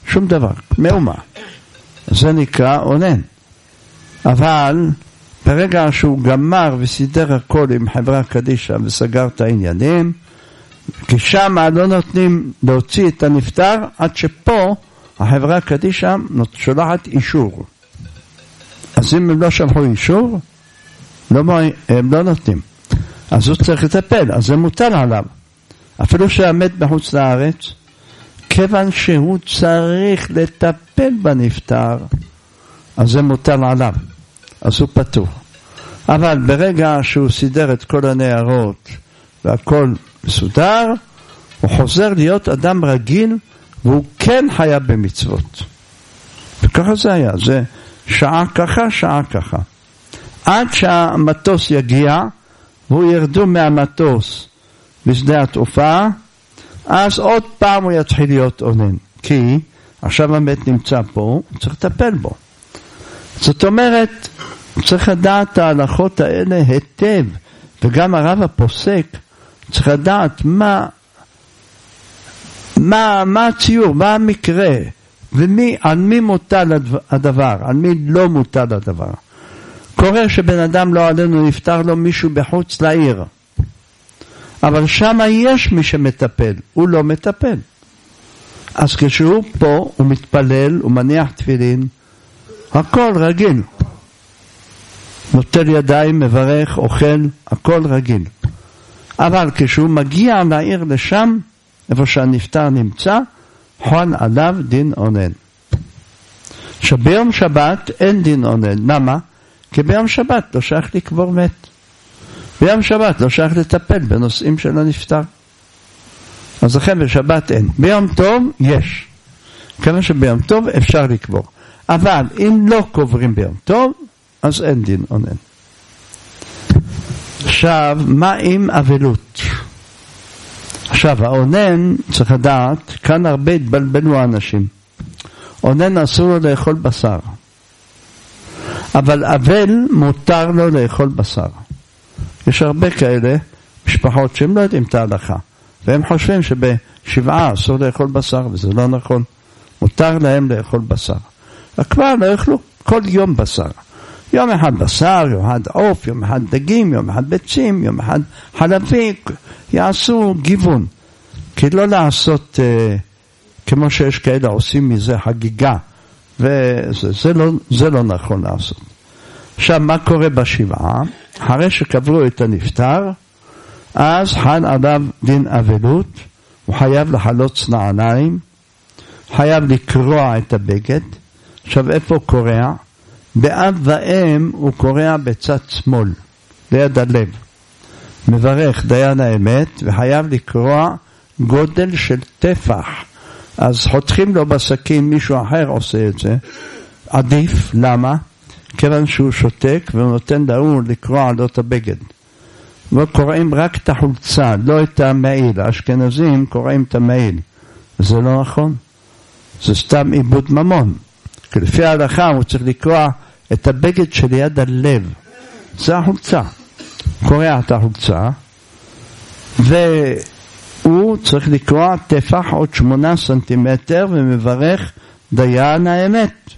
שום דבר, מאומה. זה נקרא אונן. אבל ברגע שהוא גמר וסידר הכל עם חברה קדישה וסגר את העניינים, כי שם לא נותנים להוציא את הנפטר עד שפה החברה קדישה שולחת אישור. אז אם הם לא שלחו אישור, לא, הם לא נותנים. אז הוא צריך לטפל, אז זה מוטל עליו. אפילו שהמת בחוץ לארץ, כיוון שהוא צריך לטפל בנפטר, אז זה מוטל עליו. אז הוא פטור. אבל ברגע שהוא סידר את כל הנערות והכל מסודר, הוא חוזר להיות אדם רגיל, והוא כן חייב במצוות. וככה זה היה. זה שעה ככה, שעה ככה. עד שהמטוס יגיע, והוא ירדו מהמטוס בשדה התעופה, אז עוד פעם הוא יתחיל להיות אונן. כי עכשיו המת נמצא פה, הוא צריך לטפל בו. זאת אומרת, צריך לדעת את ההלכות האלה היטב, וגם הרב הפוסק צריך לדעת מה, מה, מה הציור, מה המקרה, ומי, על מי מוטל הדבר, על מי לא מוטל הדבר. קורה שבן אדם לא עלינו נפטר לו מישהו בחוץ לעיר, אבל שם יש מי שמטפל, הוא לא מטפל. אז כשהוא פה, הוא מתפלל, הוא מניח תפילין, הכל רגיל. נוטל ידיים, מברך, אוכל, הכל רגיל. אבל כשהוא מגיע לעיר לשם, איפה שהנפטר נמצא, חון עליו דין אונן. שביום שבת אין דין אונן. למה? כי ביום שבת לא שייך לקבור מת. ביום שבת לא שייך לטפל בנושאים של הנפטר. אז לכן בשבת אין. ביום טוב יש. כמה שביום טוב אפשר לקבור. אבל אם לא קוברים ביום טוב, אז אין דין אונן. עכשיו, מה עם אבלות? עכשיו, האונן, צריך לדעת, כאן הרבה התבלבלו האנשים. אונן אסור לו לאכול בשר. אבל אבל מותר לו לאכול בשר. יש הרבה כאלה משפחות שהם לא יודעים את ההלכה. והם חושבים שבשבעה אסור לאכול בשר, וזה לא נכון. מותר להם לאכול בשר. כבר לא יאכלו כל יום בשר. יום אחד בשר, יום אחד עוף, יום אחד דגים, יום אחד ביצים, יום אחד חלבי, יעשו גיוון. כי לא לעשות, אה, כמו שיש כאלה עושים מזה חגיגה, וזה זה לא, זה לא נכון לעשות. עכשיו, מה קורה בשבעה? אחרי שקברו את הנפטר, אז חל עליו דין אבלות, הוא חייב לחלוץ נעליים, חייב לקרוע את הבגד. עכשיו, איפה הוא קורע? באב ואם הוא קורע בצד שמאל, ליד הלב. מברך דיין האמת, וחייב לקרוע גודל של טפח. אז חותכים לו בסכין, מישהו אחר עושה את זה. עדיף, למה? כיוון שהוא שותק, והוא נותן להוא לקרוע לו את הבגד. וקוראים רק את החולצה, לא את המעיל. האשכנזים קוראים את המעיל. זה לא נכון. זה סתם איבוד ממון. כי לפי ההלכה הוא צריך לקרוע את הבגד שליד הלב. זה החולצה. קורע את החולצה, והוא צריך לקרוע טפח עוד שמונה סנטימטר, ומברך דיין האמת.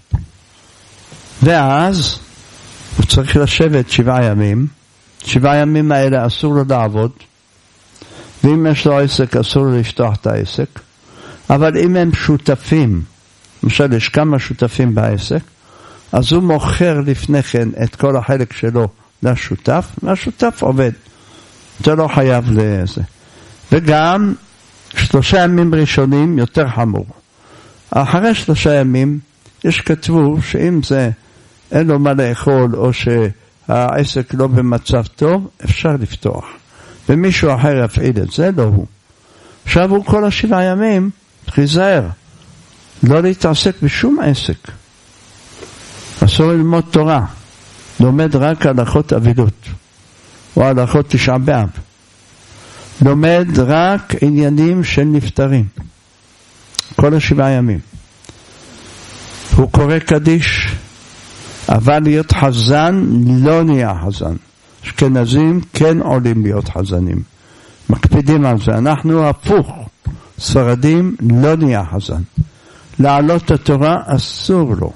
ואז הוא צריך לשבת שבעה ימים. שבעה ימים האלה אסור לו לעבוד, ואם יש לו עסק אסור לו לפתוח את העסק. אבל אם הם שותפים, למשל יש כמה שותפים בעסק, אז הוא מוכר לפני כן את כל החלק שלו לשותף, והשותף עובד. זה לא חייב לזה. וגם שלושה ימים ראשונים יותר חמור. אחרי שלושה ימים יש כתבו שאם זה אין לו מה לאכול או שהעסק לא במצב טוב, אפשר לפתוח. ומישהו אחר יפעיל את זה, לא הוא. עכשיו הוא כל השבעה ימים תחיזהר. לא להתעסק בשום עסק. אסור ללמוד תורה. לומד רק הלכות אבילות. או הלכות תשעה באב. לומד רק עניינים של נפטרים. כל השבעה ימים. הוא קורא קדיש. אבל להיות חזן לא נהיה חזן. אשכנזים כן עולים להיות חזנים. מקפידים על זה. אנחנו הפוך. ספרדים לא נהיה חזן. לעלות את התורה אסור לו.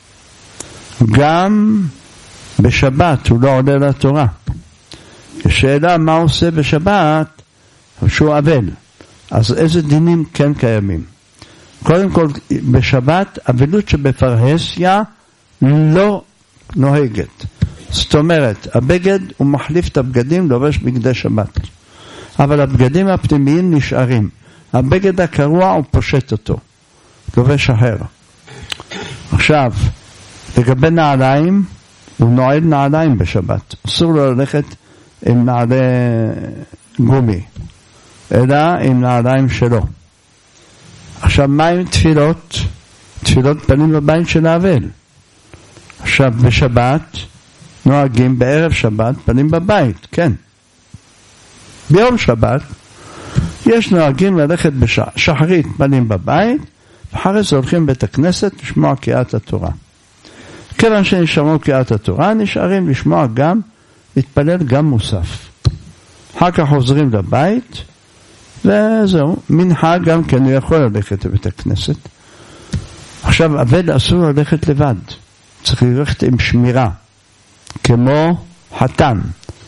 גם בשבת הוא לא עולה לתורה. השאלה מה עושה בשבת שהוא אבל. אז איזה דינים כן קיימים? קודם כל, בשבת אבלות שבפרהסיה לא נוהגת. זאת אומרת, הבגד הוא מחליף את הבגדים, לובש בגדי שבת. אבל הבגדים הפנימיים נשארים. הבגד הקרוע הוא פושט אותו. לובש אחר. עכשיו, לגבי נעליים, הוא נועל נעליים בשבת. אסור לו ללכת עם נעלי גומי, אלא עם נעליים שלו. עכשיו, מה עם תפילות? תפילות פנים בבית של האבל. עכשיו, בשבת, נוהגים בערב שבת, פנים בבית, כן. ביום שבת, יש נוהגים ללכת בשחרית פנים בבית, ואחרי זה הולכים בית הכנסת לשמוע קריאת התורה. כיוון שנשמעו קריאת התורה, נשארים לשמוע גם, להתפלל גם מוסף. אחר כך חוזרים לבית, וזהו, מנחה גם כן הוא יכול ללכת לבית הכנסת. עכשיו, אבל אסור ללכת לבד. צריך ללכת עם שמירה, כמו חתן.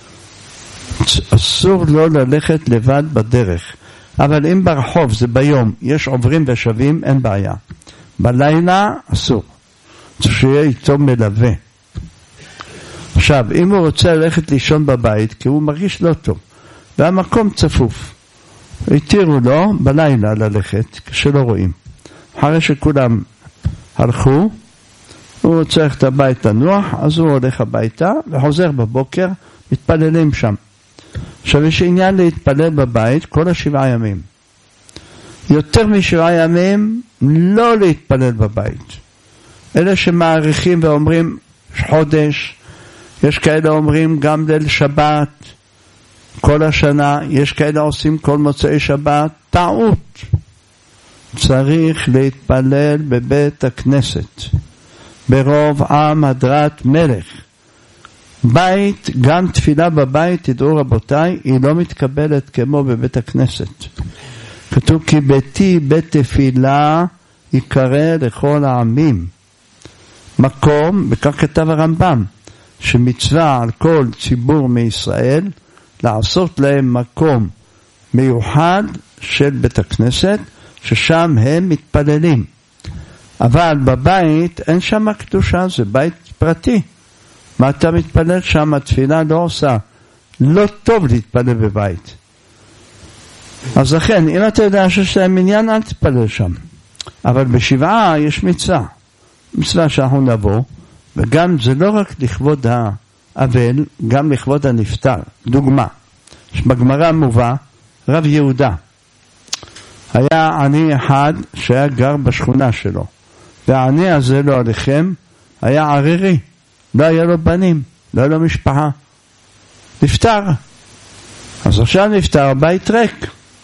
אסור לא ללכת לבד בדרך. אבל אם ברחוב זה ביום, יש עוברים ושבים, אין בעיה. בלילה אסור. צריך שיהיה איתו מלווה. עכשיו, אם הוא רוצה ללכת לישון בבית, כי הוא מרגיש לא טוב, והמקום צפוף, התירו לו בלילה ללכת, כשלא רואים. אחרי שכולם הלכו, הוא רוצה ללכת הבית לנוח, אז הוא הולך הביתה, וחוזר בבוקר, מתפללים שם. עכשיו, יש עניין להתפלל בבית כל השבעה ימים. יותר משבעה ימים, לא להתפלל בבית. אלה שמעריכים ואומרים חודש, יש כאלה אומרים גם ליל שבת, כל השנה, יש כאלה עושים כל מוצאי שבת, טעות. צריך להתפלל בבית הכנסת, ברוב עם הדרת מלך. בית, גם תפילה בבית, תדעו רבותיי, היא לא מתקבלת כמו בבית הכנסת. כתוב כי ביתי בית תפילה יקרא לכל העמים. מקום, וכך כתב הרמב"ם, שמצווה על כל ציבור מישראל לעשות להם מקום מיוחד של בית הכנסת, ששם הם מתפללים. אבל בבית אין שם קדושה, זה בית פרטי. מה אתה מתפלל שם? התפילה לא עושה. לא טוב להתפלל בבית. אז לכן, אם אתה יודע שיש להם עניין, אל תתפלל שם. אבל בשבעה יש מצווה. מצווה שאנחנו נבוא, וגם זה לא רק לכבוד האבל, גם לכבוד הנפטר. דוגמה, בגמרא מובא, רב יהודה. היה עני אחד שהיה גר בשכונה שלו. והעני הזה לא עליכם, היה ערירי. לא היה לו בנים, לא היה לו משפחה. נפטר. אז עכשיו נפטר, בית ריק.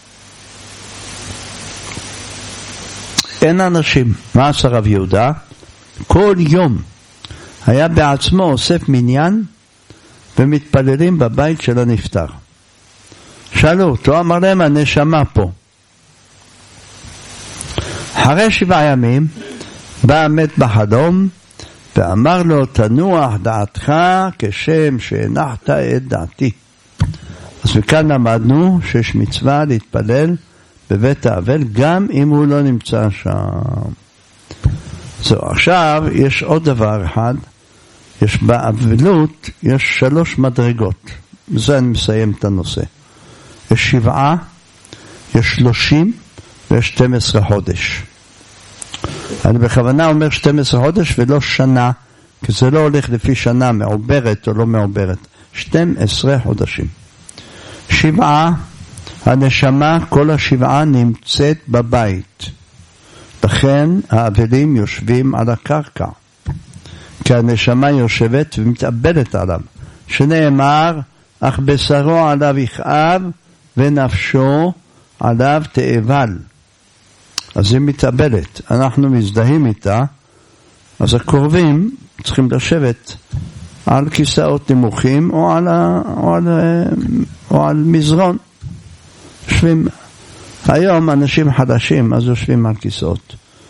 אין אנשים. מה עשה רב יהודה? כל יום היה בעצמו אוסף מניין ומתפללים בבית של הנפטר. שאלו אותו, אמר להם הנשמה פה. אחרי שבעה ימים בא מת בחלום ואמר לו, תנוח דעתך כשם שהנחת את דעתי. אז מכאן למדנו שיש מצווה להתפלל בבית האבל, גם אם הוא לא נמצא שם. זו, עכשיו יש עוד דבר אחד, יש באבלות, יש שלוש מדרגות. בזה אני מסיים את הנושא. יש שבעה, יש שלושים ויש שתים עשרה חודש. אני בכוונה אומר שתים עשרה חודש ולא שנה, כי זה לא הולך לפי שנה, מעוברת או לא מעוברת. שתים עשרה חודשים. שבעה, הנשמה, כל השבעה נמצאת בבית. לכן האבלים יושבים על הקרקע. כי הנשמה יושבת ומתאבלת עליו. שנאמר, אך בשרו עליו יכאב ונפשו עליו תאבל. אז היא מתאבלת, אנחנו מזדהים איתה, אז הקרובים צריכים לשבת על כיסאות נמוכים או על, או על, או על מזרון. יושבים, היום אנשים חדשים, אז יושבים על כיסאות.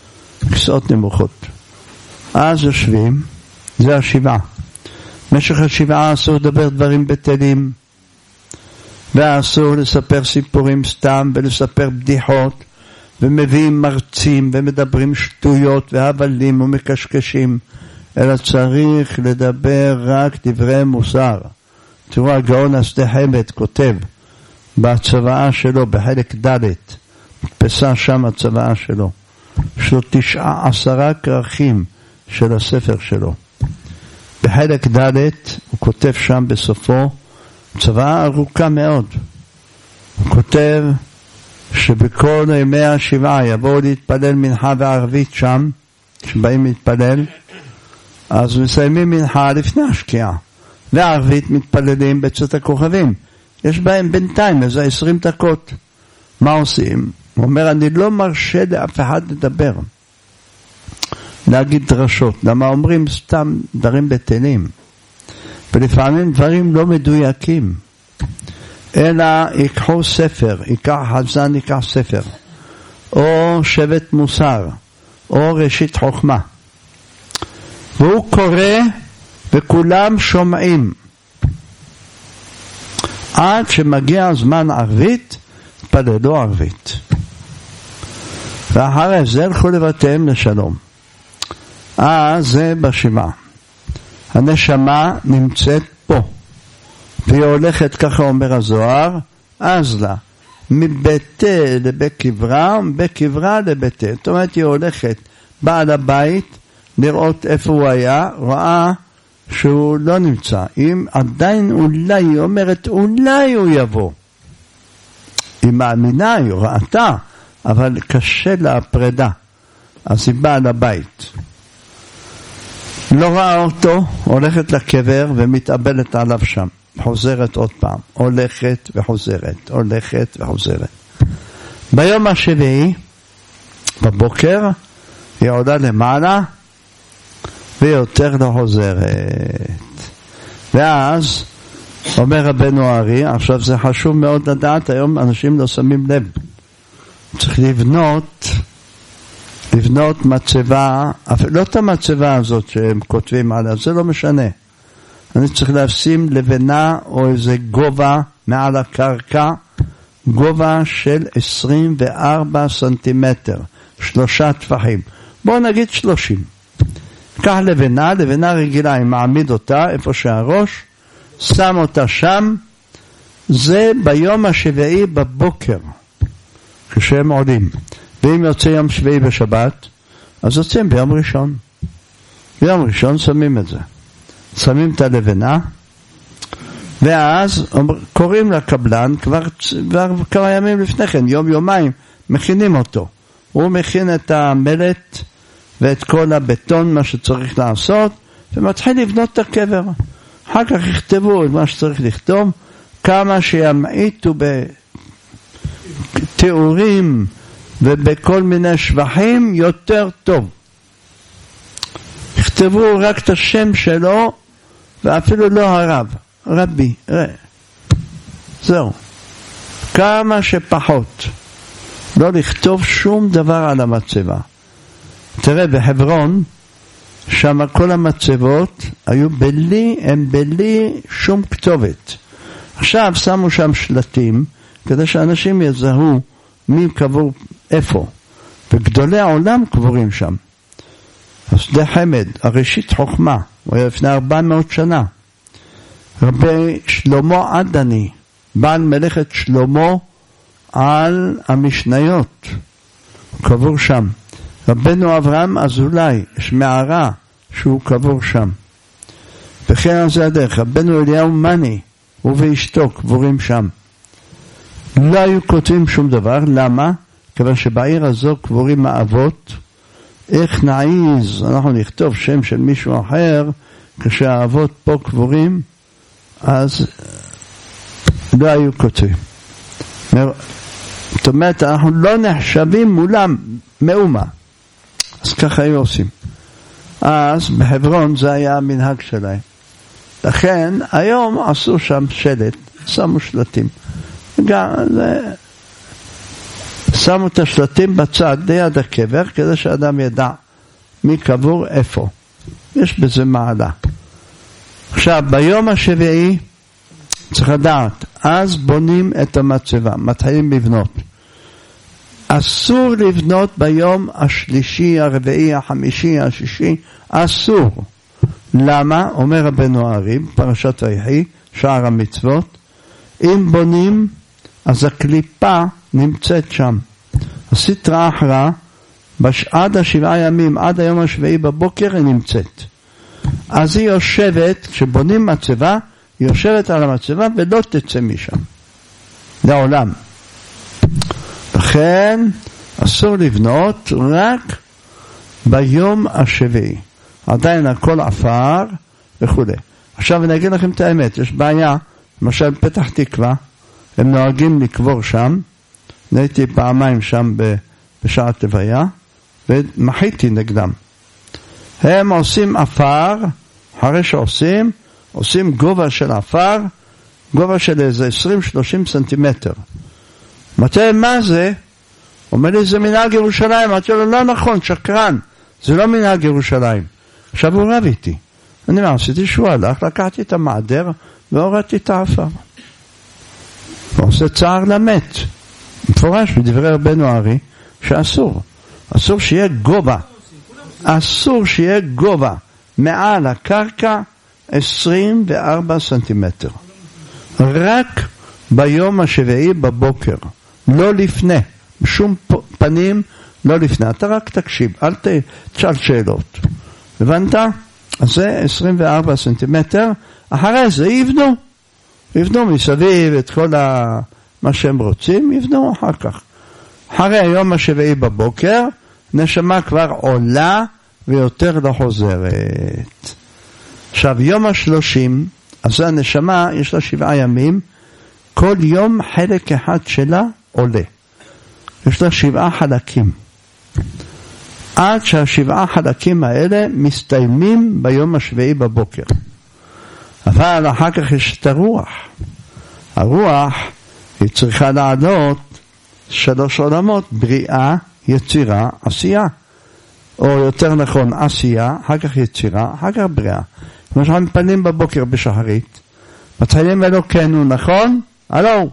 כיסאות נמוכות. אז יושבים, זה השבעה. במשך השבעה אסור לדבר דברים בטלים, ואסור לספר סיפורים סתם ולספר בדיחות, ומביאים מרצים ומדברים שטויות והבלים ומקשקשים, אלא צריך לדבר רק דברי מוסר. תראו, הגאון השדה חמד כותב בצוואה שלו בחלק ד', פסה שם הצוואה שלו, יש לו תשעה עשרה כרכים של הספר שלו. בחלק ד' הוא כותב שם בסופו צוואה ארוכה מאוד. הוא כותב שבכל ימי השבעה יבואו להתפלל מנחה וערבית שם, כשבאים להתפלל, אז מסיימים מנחה לפני השקיעה, וערבית מתפללים בצאת הכוכבים. יש בהם בינתיים איזה עשרים דקות. מה עושים? הוא אומר, אני לא מרשה לאף אחד לדבר, להגיד דרשות. למה אומרים סתם דברים בטלים, ולפעמים דברים לא מדויקים, אלא ייקחו ספר, ייקח חזן, ייקח ספר, או שבט מוסר, או ראשית חוכמה, והוא קורא וכולם שומעים עד שמגיע זמן ערבית, פללו ערבית, ואחרי זה הלכו לבתיהם לשלום. אז זה בשבעה. הנשמה נמצאת פה, והיא הולכת, ככה אומר הזוהר, אז לה, מביתה לבית קברה, מבית קברה לביתה. זאת אומרת, היא הולכת, בעל הבית, לראות איפה הוא היה, רואה שהוא לא נמצא. אם עדיין אולי, היא אומרת, אולי הוא יבוא. היא מאמינה, היא ראתה, אבל קשה לה הפרידה. אז היא באה לבית. לא ראה אותו, הולכת לקבר ומתאבלת עליו שם. חוזרת עוד פעם, הולכת וחוזרת, הולכת וחוזרת. ביום השביעי, בבוקר, היא עולה למעלה, ויותר לא חוזרת. ואז, אומר רבנו הארי, עכשיו זה חשוב מאוד לדעת, היום אנשים לא שמים לב. צריך לבנות, לבנות מצבה, לא את המצבה הזאת שהם כותבים עליה, זה לא משנה. אני צריך לשים לבנה או איזה גובה מעל הקרקע, גובה של עשרים וארבע סנטימטר, שלושה טפחים. בואו נגיד שלושים. קח לבנה, לבנה רגילה, אם מעמיד אותה איפה שהראש, שם אותה שם, זה ביום השביעי בבוקר, כשהם עולים. ואם יוצא יום שביעי בשבת, אז יוצאים ביום ראשון. ביום ראשון שמים את זה. שמים את הלבנה, ואז קוראים לקבלן, כבר, כבר כמה ימים לפני כן, יום יומיים, מכינים אותו. הוא מכין את המלט ואת כל הבטון, מה שצריך לעשות, ומתחיל לבנות את הקבר. אחר כך יכתבו את מה שצריך לכתוב, כמה שימעיטו בתיאורים ובכל מיני שבחים יותר טוב. יכתבו רק את השם שלו, ואפילו לא הרב, רבי, ראה. זהו. כמה שפחות. לא לכתוב שום דבר על המצבה. תראה, בחברון, שם כל המצבות היו בלי, הם בלי שום כתובת. עכשיו שמו שם שלטים, כדי שאנשים יזהו מי קבור איפה. וגדולי העולם קבורים שם. השדה חמד, הראשית חוכמה, הוא היה לפני ארבע מאות שנה. רבי שלמה עדני, בעל מלאכת שלמה על המשניות, הוא קבור שם. רבנו אברהם אזולאי, יש מערה שהוא קבור שם. וכן על זה הדרך, רבנו אליהו מני, הוא ואשתו קבורים שם. לא היו כותבים שום דבר, למה? כיוון שבעיר הזו קבורים האבות. איך נעיז, אנחנו נכתוב שם של מישהו אחר, כשהאבות פה קבורים, אז לא היו כותבים. זאת אומרת, אנחנו לא נחשבים מולם מאומה. אז ככה היו עושים. אז בחברון זה היה המנהג שלהם. לכן, היום עשו שם שלט, שמו שלטים. גם זה שמו את השלטים בצד ליד הקבר, כדי שאדם ידע מי קבור איפה. יש בזה מעלה. עכשיו, ביום השביעי, צריך לדעת, אז בונים את המצבה, מתחילים לבנות. אסור לבנות ביום השלישי, הרביעי, החמישי, השישי, אסור. למה? אומר רבנו הארי, פרשת ויחי, שער המצוות, אם בונים, אז הקליפה נמצאת שם. הסטרא אחרא, עד השבעה ימים, עד היום השביעי בבוקר, היא נמצאת. אז היא יושבת, כשבונים מצבה, היא יושבת על המצבה ולא תצא משם. לעולם. לכן, אסור לבנות רק ביום השביעי. עדיין הכל עפר וכו'. עכשיו אני אגיד לכם את האמת, יש בעיה, למשל פתח תקווה, הם נוהגים לקבור שם, הייתי פעמיים שם בשעה טבעיה, ומחיתי נגדם. הם עושים עפר, אחרי שעושים, עושים גובה של עפר, גובה של איזה עשרים שלושים סנטימטר. אמרתי, מה זה? אומר לי, זה מנהג ירושלים. אמרתי לו, לא נכון, שקרן, זה לא מנהג ירושלים. עכשיו הוא רב איתי. אני אומר, עשיתי שהוא הלך, לקחתי את המעדר, והורדתי את העפר. ועושה צער למת. מפורש בדברי רבנו הארי, שאסור. אסור שיהיה גובה. אסור שיהיה גובה. מעל הקרקע, עשרים וארבעה סנטימטר. רק ביום השביעי בבוקר. לא לפני. בשום פנים לא לפני. אתה רק תקשיב. אל תשאל שאלות. הבנת? אז זה עשרים וארבעה סנטימטר. אחרי זה יבנו. יבנו מסביב את כל ה... מה שהם רוצים, יבנו אחר כך. אחרי היום השביעי בבוקר, נשמה כבר עולה ויותר לא חוזרת. עכשיו, יום השלושים, אז הנשמה יש לה שבעה ימים, כל יום חלק אחד שלה עולה. יש לה שבעה חלקים. עד שהשבעה חלקים האלה מסתיימים ביום השביעי בבוקר. אבל אחר כך יש את הרוח. הרוח היא צריכה לעלות שלוש עולמות, בריאה, יצירה, עשייה. או יותר נכון, עשייה, אחר כך יצירה, אחר כך בריאה. כמו שאנחנו מתפללים בבוקר בשחרית, מתחילים אלוקינו, נכון? הלו.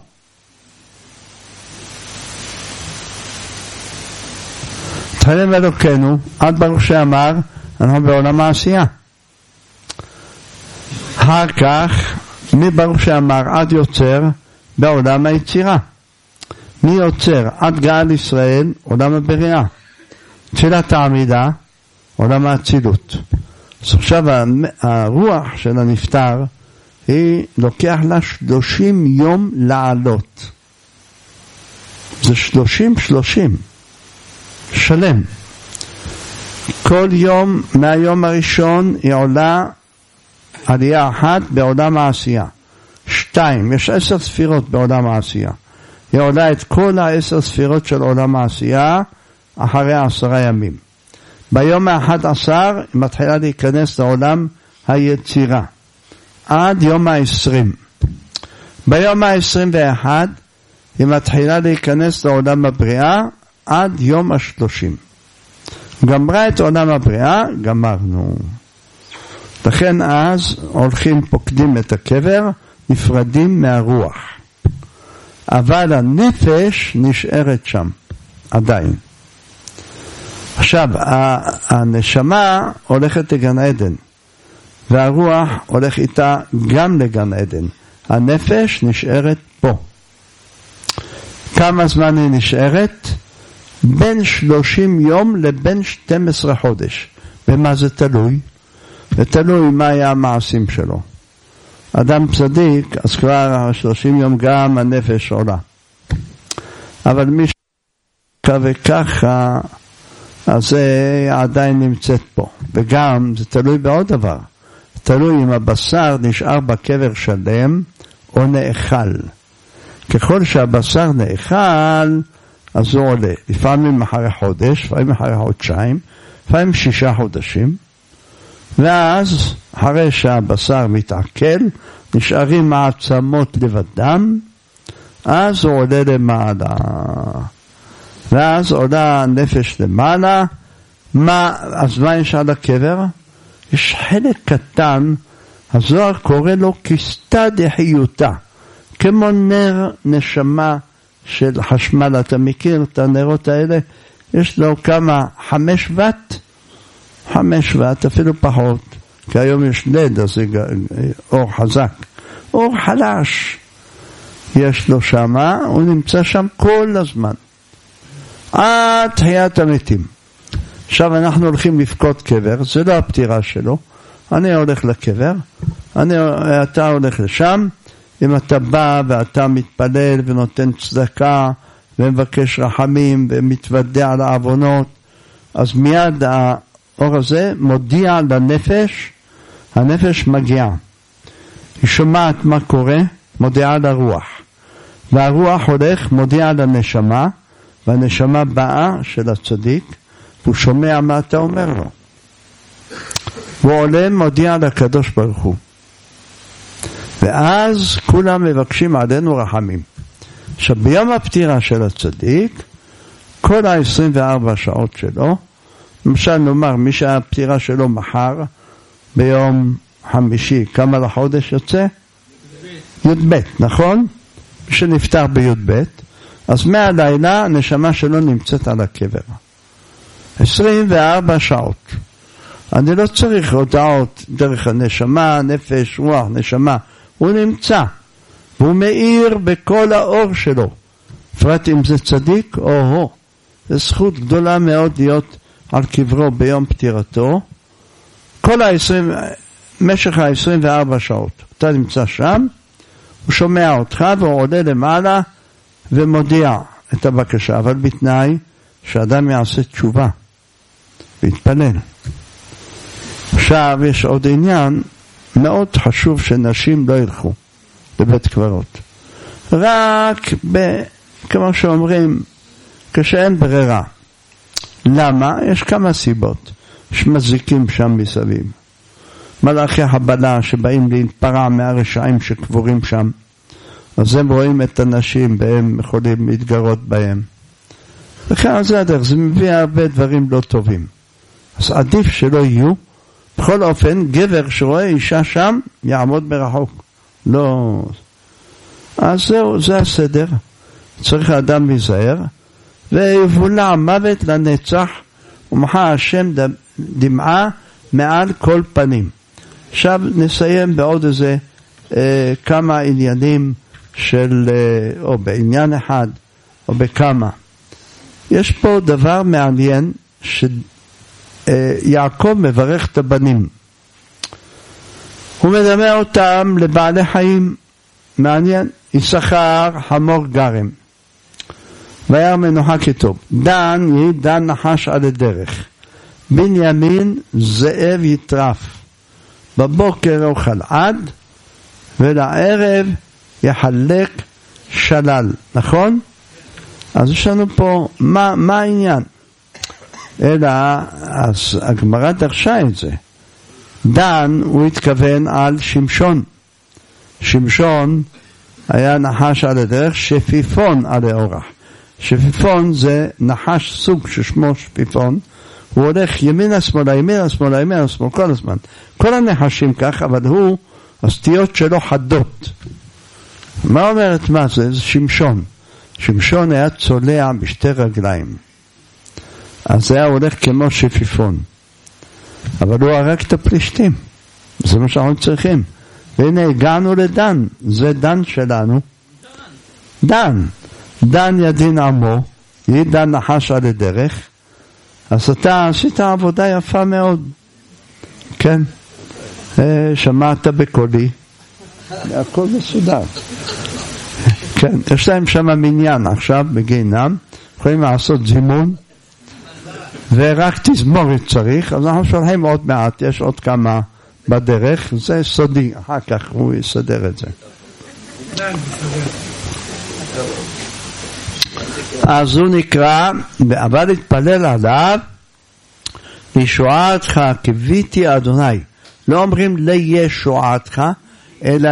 מתחילים אלוקינו, עד ברוך שאמר, אנחנו בעולם העשייה. אחר כך, מברוך שאמר עד יוצר, בעולם היצירה. מי יוצר? עד גאל ישראל, עולם הבריאה. תפילת העמידה, עולם האצילות. אז עכשיו הרוח של הנפטר, היא לוקח לה שלושים יום לעלות. זה שלושים שלושים. שלם. כל יום מהיום הראשון היא עולה עלייה אחת בעולם העשייה. שתיים, יש עשר ספירות בעולם העשייה. היא עולה את כל העשר ספירות של עולם העשייה אחרי עשרה ימים. ביום האחד עשר היא מתחילה להיכנס לעולם היצירה. עד יום העשרים. ביום העשרים ואחד היא מתחילה להיכנס לעולם הבריאה עד יום השלושים. גמרה את עולם הבריאה, גמרנו. לכן אז הולכים פוקדים את הקבר, נפרדים מהרוח. אבל הנפש נשארת שם, עדיין. עכשיו, הנשמה הולכת לגן עדן, והרוח הולך איתה גם לגן עדן. הנפש נשארת פה. כמה זמן היא נשארת? בין שלושים יום לבין שנים עשר חודש. במה זה תלוי? זה תלוי מה היה המעשים שלו. אדם צדיק, אז כבר שלושים יום גם הנפש עולה. אבל מי שככה וככה, אז זה עדיין נמצאת פה. וגם זה תלוי בעוד דבר. תלוי אם הבשר נשאר בקבר שלם או נאכל. ככל שהבשר נאכל, אז הוא עולה. לפעמים אחרי חודש, לפעמים אחרי חודשיים, לפעמים שישה חודשים. ואז אחרי שהבשר מתעכל, נשארים העצמות לבדם, אז הוא עולה למעלה. ואז עולה הנפש למעלה. מה, אז מה יש על הקבר? יש חלק קטן, הזוהר קורא לו כסתא דחיותא, כמו נר נשמה של חשמל. אתה מכיר את הנרות האלה? יש לו כמה, חמש וט? חמש וט, אפילו פחות, כי היום יש לד, אז זה אור חזק. אור חלש יש לו שמה, הוא נמצא שם כל הזמן, עד תחיית המתים. עכשיו אנחנו הולכים לפקוד קבר, זה לא הפטירה שלו, אני הולך לקבר, אני, אתה הולך לשם, אם אתה בא ואתה מתפלל ונותן צדקה ומבקש רחמים ומתוודע על העוונות, אז מיד האור הזה מודיע לנפש, הנפש מגיעה, היא שומעת מה קורה, מודיעה לרוח, והרוח הולך מודיע לנשמה, והנשמה באה של הצדיק, הוא שומע מה אתה אומר לו, הוא עולה מודיע לקדוש ברוך הוא, ואז כולם מבקשים עלינו רחמים. עכשיו ביום הפטירה של הצדיק, כל ה-עשרים וארבע שעות שלו, למשל נאמר מי שהפטירה שלו מחר ביום חמישי, כמה לחודש יוצא? י"ב, נכון? מי שנפטר בי"ב, אז מהלילה הנשמה שלו נמצאת על הקבר עשרים וארבע שעות. אני לא צריך הודעות דרך הנשמה, נפש, רוח, נשמה, הוא נמצא והוא מאיר בכל האור שלו, בפרט אם זה צדיק או הו. זו זכות גדולה מאוד להיות על קברו ביום פטירתו, כל ה-עשרים, משך ה-עשרים וארבע שעות אתה נמצא שם, הוא שומע אותך והוא עולה למעלה ומודיע את הבקשה, אבל בתנאי שאדם יעשה תשובה ויתפלל. עכשיו יש עוד עניין מאוד חשוב, שנשים לא ילכו לבית קברות, רק ב, כמו שאומרים, כשאין ברירה. למה? יש כמה סיבות. יש מזיקים שם מסביב, מלאכי חבלה שבאים להתפרע מהרשעים שקבורים שם, אז הם רואים את הנשים והם יכולים להתגרות בהם, וכן זה הדרך, זה מביא הרבה דברים לא טובים. אז עדיף שלא יהיו. בכל אופן, גבר שרואה אישה שם יעמוד ברחוק, לא. אז זהו, זה הסדר. צריך האדם להיזהר, ויבולע מוות לנצח, ומחה השם דמעה מעל כל פנים. עכשיו נסיים בעוד איזה אה, כמה עניינים של, אה, או בעניין אחד או בכמה. יש פה דבר מעניין, שיעקב מברך את הבנים, הוא מדמה אותם לבעלי חיים. מעניין, יששכר חמור גרם וירא מנוחה כתוב, דן יהי דן נחש על הדרך, בנימין זאב יטרף, בבוקר אוכל עד ולערב יחלק שלל. נכון? אז יש לנו פה מה, מה העניין? אלא אז הגמרא דרשה את זה. דן הוא התכוון על שמשון. שמשון היה נחש על הדרך, שפיפון על האורח. שפיפון זה נחש סוג ששמו שפיפון, הוא הולך ימינה שמאלה, ימינה שמאלה, ימינה שמאלה כל הזמן. כל הנחשים כך, אבל הוא, הסטיות שלו חדות. מה אומרת מה זה? זה שמשון. שמשון היה צולע בשתי רגליים, אז היה הולך כמו שפיפון, אבל הוא הרג את הפלישתים. זה מה שאנחנו צריכים. והנה הגענו לדן, זה דן שלנו. דן דן ידין עמו, יהי דן נחש על הדרך. אז אתה עשית עבודה יפה מאוד, כן, שמעת בקולי, הכל מסודר. כן, יש להם שם מניין עכשיו בגינם, יכולים לעשות זימון, ורק תזמורת צריך, אז אנחנו שולחים עוד מעט, יש עוד כמה בדרך, זה סודי, אחר כך הוא יסדר את זה. אז הוא נקרא, אבל התפלל עליו, לישועתך קיוויתי אדוני. לא אומרים לישועתך, אלא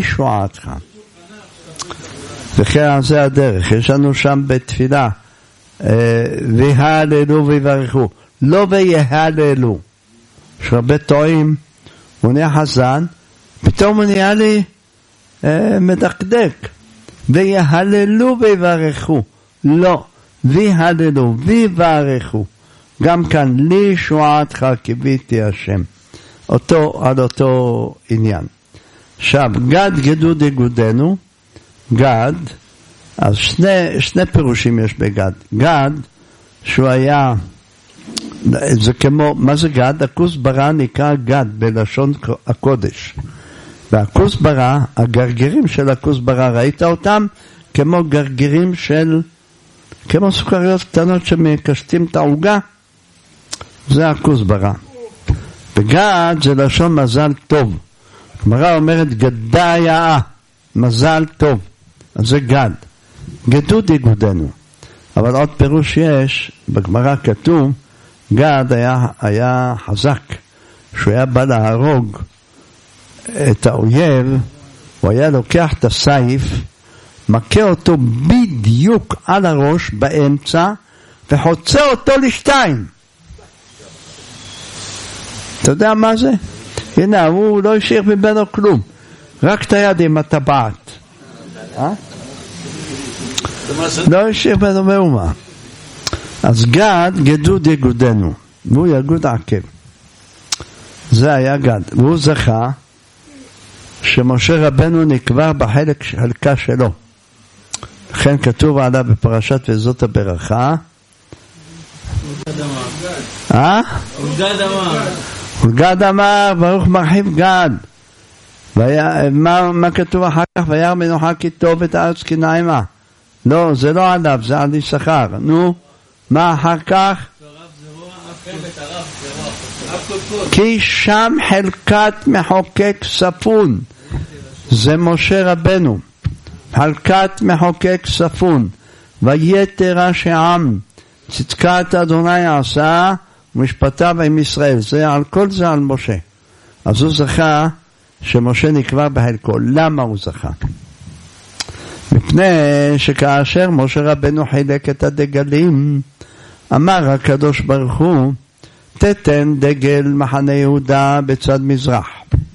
לישועתך. וכן זה הדרך. יש לנו שם בתפילה ויהללו ויברכו, לא ויהללו. יש הרבה טועים, הוא נהיה חזן, פתאום הוא נהיה לי אה, מדקדק. ויהללו ויברכו, לא, ויהללו ויברכו. גם כאן, לי שועתך קיוויתי השם. אותו, על אותו עניין. עכשיו, גד גדוד יגודנו, גד, אז שני, שני פירושים יש בגד. גד, שהוא היה, זה כמו, מה זה גד? הכוסברה נקרא גד בלשון הקודש. והכוסברה, הגרגירים של הכוסברה, ראית אותם? כמו גרגירים של, כמו סוכריות קטנות שמקשטים את העוגה, זה הכוסברה. וגד זה לשון מזל טוב. הגמרא אומרת גדיה, מזל טוב. אז זה גד. גדוד יגודנו. אבל עוד פירוש יש, בגמרא כתוב, גד היה, היה חזק. שהוא היה בא להרוג את האויב, הוא היה לוקח את הסייף, מכה אותו בדיוק על הראש באמצע, וחוצה אותו לשתיים. אתה יודע מה זה? הנה, הוא לא השאיר ממנו כלום. רק את היד עם הטבעת. אה? לא השאיר ממנו מאומה. אז גד, גדוד יגודנו. והוא יגוד עקב. זה היה גד. והוא זכה שמשה רבנו נקבר בחלק חלקה שלו. לכן כתוב עליו בפרשת וזאת הברכה. אה? גד אמר. גד אמר, ברוך מרחיב גד. מה, מה כתוב אחר כך? וירא מנוחה כי טוב את הארץ כי נעימה. לא, זה לא עליו, זה על יששכר. נו, מה אחר כך? כי שם חלקת מחוקק ספון. זה משה רבנו. חלקת מחוקק ספון. ויתר השעם. צדקת אדוני עשה ומשפטיו עם ישראל. זה על כל זה על משה. אז הוא זכה שמשה נקבר בחלקו. למה הוא זכה? מפני שכאשר משה רבנו חילק את הדגלים, אמר הקדוש ברוך הוא, תתן דגל מחנה יהודה בצד מזרח.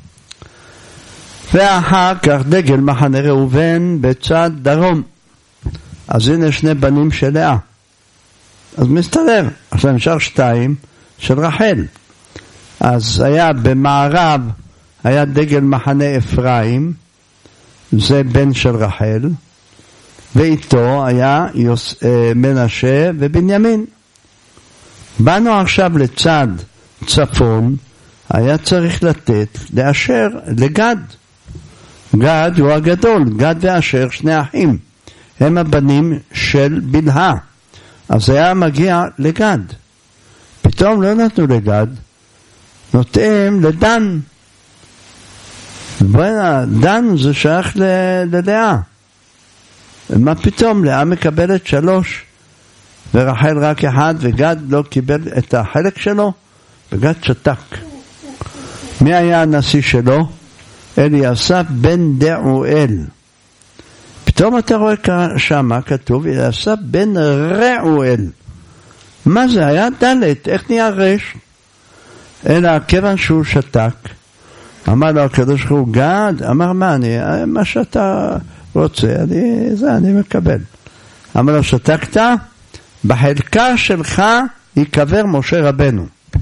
ואחר כך דגל מחנה ראובן בצד דרום. אז הנה שני בנים של לאה. אז מסתדר. עכשיו נשאר שתיים של רחל. אז היה במערב, היה דגל מחנה אפרים, זה בן של רחל, ואיתו היה יוס, אה, מנשה ובנימין. באנו עכשיו לצד צפון, היה צריך לתת לאשר לגד. גד הוא הגדול, גד ואשר שני אחים, הם הבנים של בלהה. אז היה מגיע לגד. פתאום לא נתנו לגד, נותנים לדן. ובואנה, דן זה שייך ללאה. מה פתאום? לאה מקבלת שלוש, ורחל רק אחד, וגד לא קיבל את החלק שלו, וגד שתק. מי היה הנשיא שלו? אליאסף בן דעואל. פתאום אתה רואה שמה כתוב אליאסף בן רעואל. מה זה? היה דלת, איך נהיה רש? אלא כיוון שהוא שתק, אמר לו הקדוש ברוך הוא, גד, אמר מה אני, מה שאתה רוצה, אני, זה אני מקבל. אמר לו, שתקת? בחלקה שלך יקבר משה רבנו.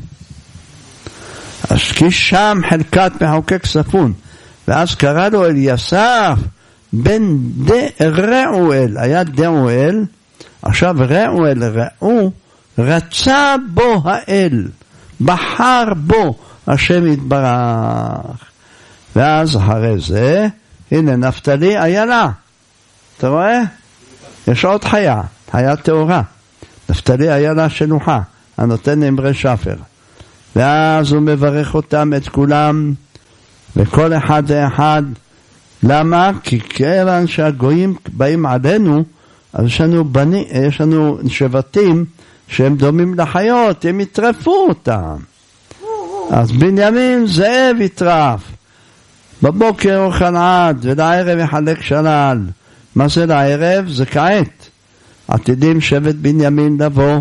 אז כי שם חלקת מחוקק ספון, ואז קרא לו אליאסף בן רעואל, היה דעואל, עכשיו רעואל, ראו, רצה בו האל, בחר בו השם יתברך. ואז אחרי זה, הנה נפתלי איילה. אתה רואה? יש עוד חיה, חיה תאורה. נפתלי איילה שנוחה, הנותן אמרי שפר. ואז הוא מברך אותם את כולם, וכל אחד ואחד. למה? כי כיוון שהגויים באים עלינו, אז יש לנו, בני, יש לנו שבטים שהם דומים לחיות, הם יטרפו אותם. אז בנימין זאב יטרף. בבוקר הוא חלעד, ולערב יחלק שלל. מה זה לערב? זה כעת. עתידים שבט בנימין לבוא,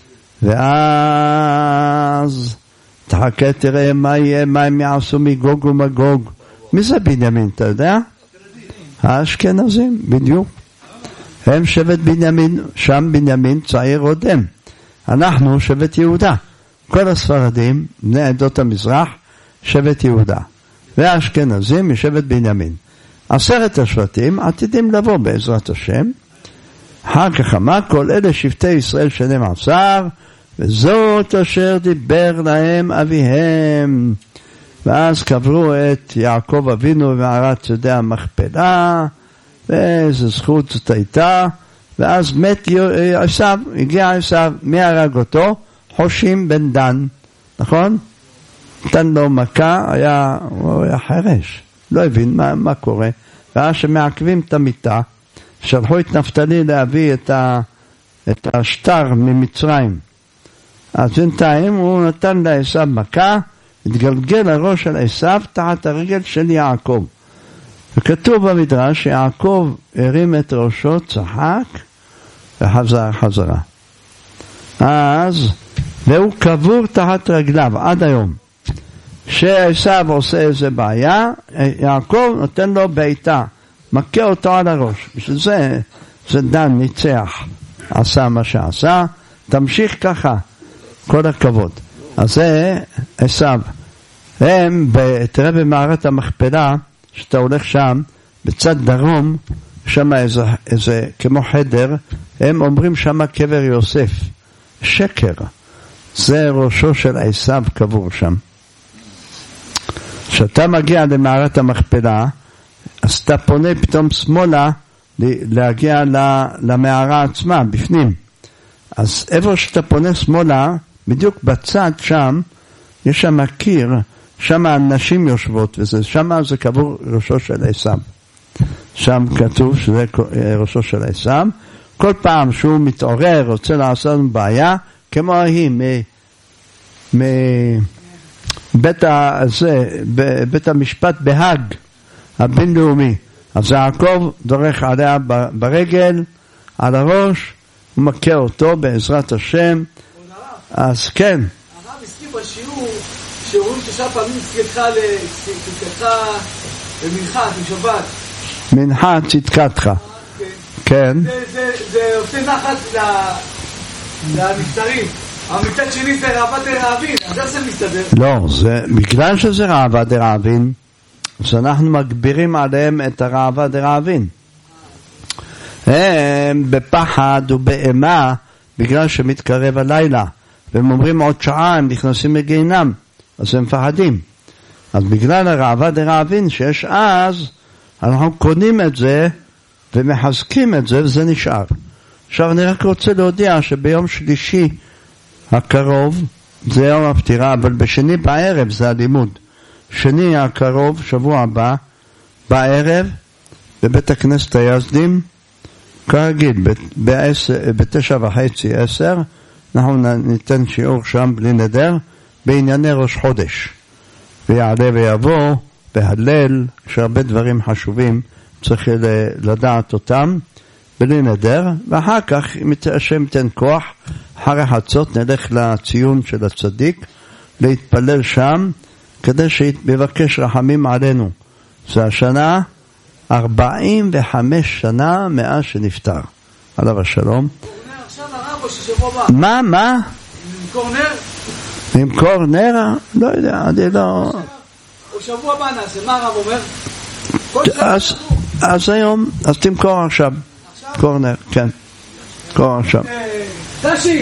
ואז תחכה תראה מה יהיה, מה הם יעשו מגוג ומגוג. מי זה בנימין, אתה יודע? האשכנזים, בדיוק. הם שבט בנימין, שם בנימין צעיר עודם. אנחנו שבט יהודה. כל הספרדים, בני עדות המזרח, שבט יהודה. והאשכנזים משבט בנימין. עשרת השבטים עתידים לבוא בעזרת השם. אחר כך אמר כל אלה שבטי ישראל שנים עשר, וזאת אשר דיבר להם אביהם. ואז קברו את יעקב אבינו במערת שדה המכפלה, ואיזו זכות זאת הייתה. ואז מת עשיו, הגיע עשיו, מי הרג אותו? חושים בן דן, נכון? נתן לו מכה, היה, הוא היה חרש, לא הבין מה, מה קורה. ואז שמעכבים את המיטה, שלחו את נפתלי להביא את, ה, את השטר ממצרים. אז בינתיים הוא נתן לעשיו מכה, התגלגל הראש של עשיו תחת הרגל של יעקב. וכתוב במדרש שיעקב הרים את ראשו, צחק וחזר חזרה. אז, והוא קבור תחת רגליו עד היום. שעשיו עושה איזה בעיה, יעקב נותן לו בעיטה, מכה אותו על הראש. בשביל זה, זה דן ניצח, עשה מה שעשה, תמשיך ככה, כל הכבוד. אז זה עשיו. הם, תראה במערת המכפלה, שאתה הולך שם, בצד דרום, שם איזה, איזה, כמו חדר, הם אומרים שם קבר יוסף. שקר. זה ראשו של עשיו קבור שם. כשאתה מגיע למערת המכפלה, אז אתה פונה פתאום שמאלה להגיע למערה עצמה, בפנים. אז איפה שאתה פונה שמאלה, בדיוק בצד שם, יש שם קיר, שם הנשים יושבות, וזה, שם זה קבור ראשו של עשיו. שם כתוב שזה ראשו של עשיו. כל פעם שהוא מתעורר, רוצה לעשות בעיה, כמו ההיא, מבית הזה, בית המשפט בהאג, הבינלאומי. אז יעקב דורך עליה ברגל, על הראש, הוא מכה אותו בעזרת השם. אז כן. הרב הסכים בשיעור, שאומרים תשע פעמים צדקתך למנחה, לשבת. מנחה צדקתך. כן. זה עושה נחת לנפטרים. אבל מצד שני זה ראווה דרעבין, אז איך זה מסתדר? לא, זה, בגלל שזה ראווה דרעבין, אז אנחנו מגבירים עליהם את הראווה דרעבין. הם בפחד ובאימה, בגלל שמתקרב הלילה, והם אומרים עוד שעה הם נכנסים לגיהינם, אז הם מפחדים. אז בגלל הראווה דרעבין שיש אז, אנחנו קונים את זה, ומחזקים את זה, וזה נשאר. עכשיו אני רק רוצה להודיע שביום שלישי הקרוב, זה יום הפטירה, אבל בשני בערב זה הלימוד. שני הקרוב, שבוע הבא, בערב, בבית הכנסת היזדים, כרגיל, בתשע וחצי, עשר, אנחנו ניתן שיעור שם בלי נדר, בענייני ראש חודש. ויעלה ויבוא, בהלל, יש הרבה דברים חשובים, צריך לדעת אותם, בלי נדר, ואחר כך, אם השם ייתן כוח, אחרי חצות נלך לציון של הצדיק, להתפלל שם, כדי שיבקש רחמים עלינו. זה השנה, ארבעים וחמש שנה מאז שנפטר. עליו השלום. עכשיו הרב או ששבוע הבא? מה, מה? למכור נר? למכור נר? לא יודע, אני לא... או שבוע הבא נעשה, מה הרב אומר? אז, אז היום, אז תמכור עכשיו. עכשיו? קורנר, כן. קורנר עכשיו. דשי!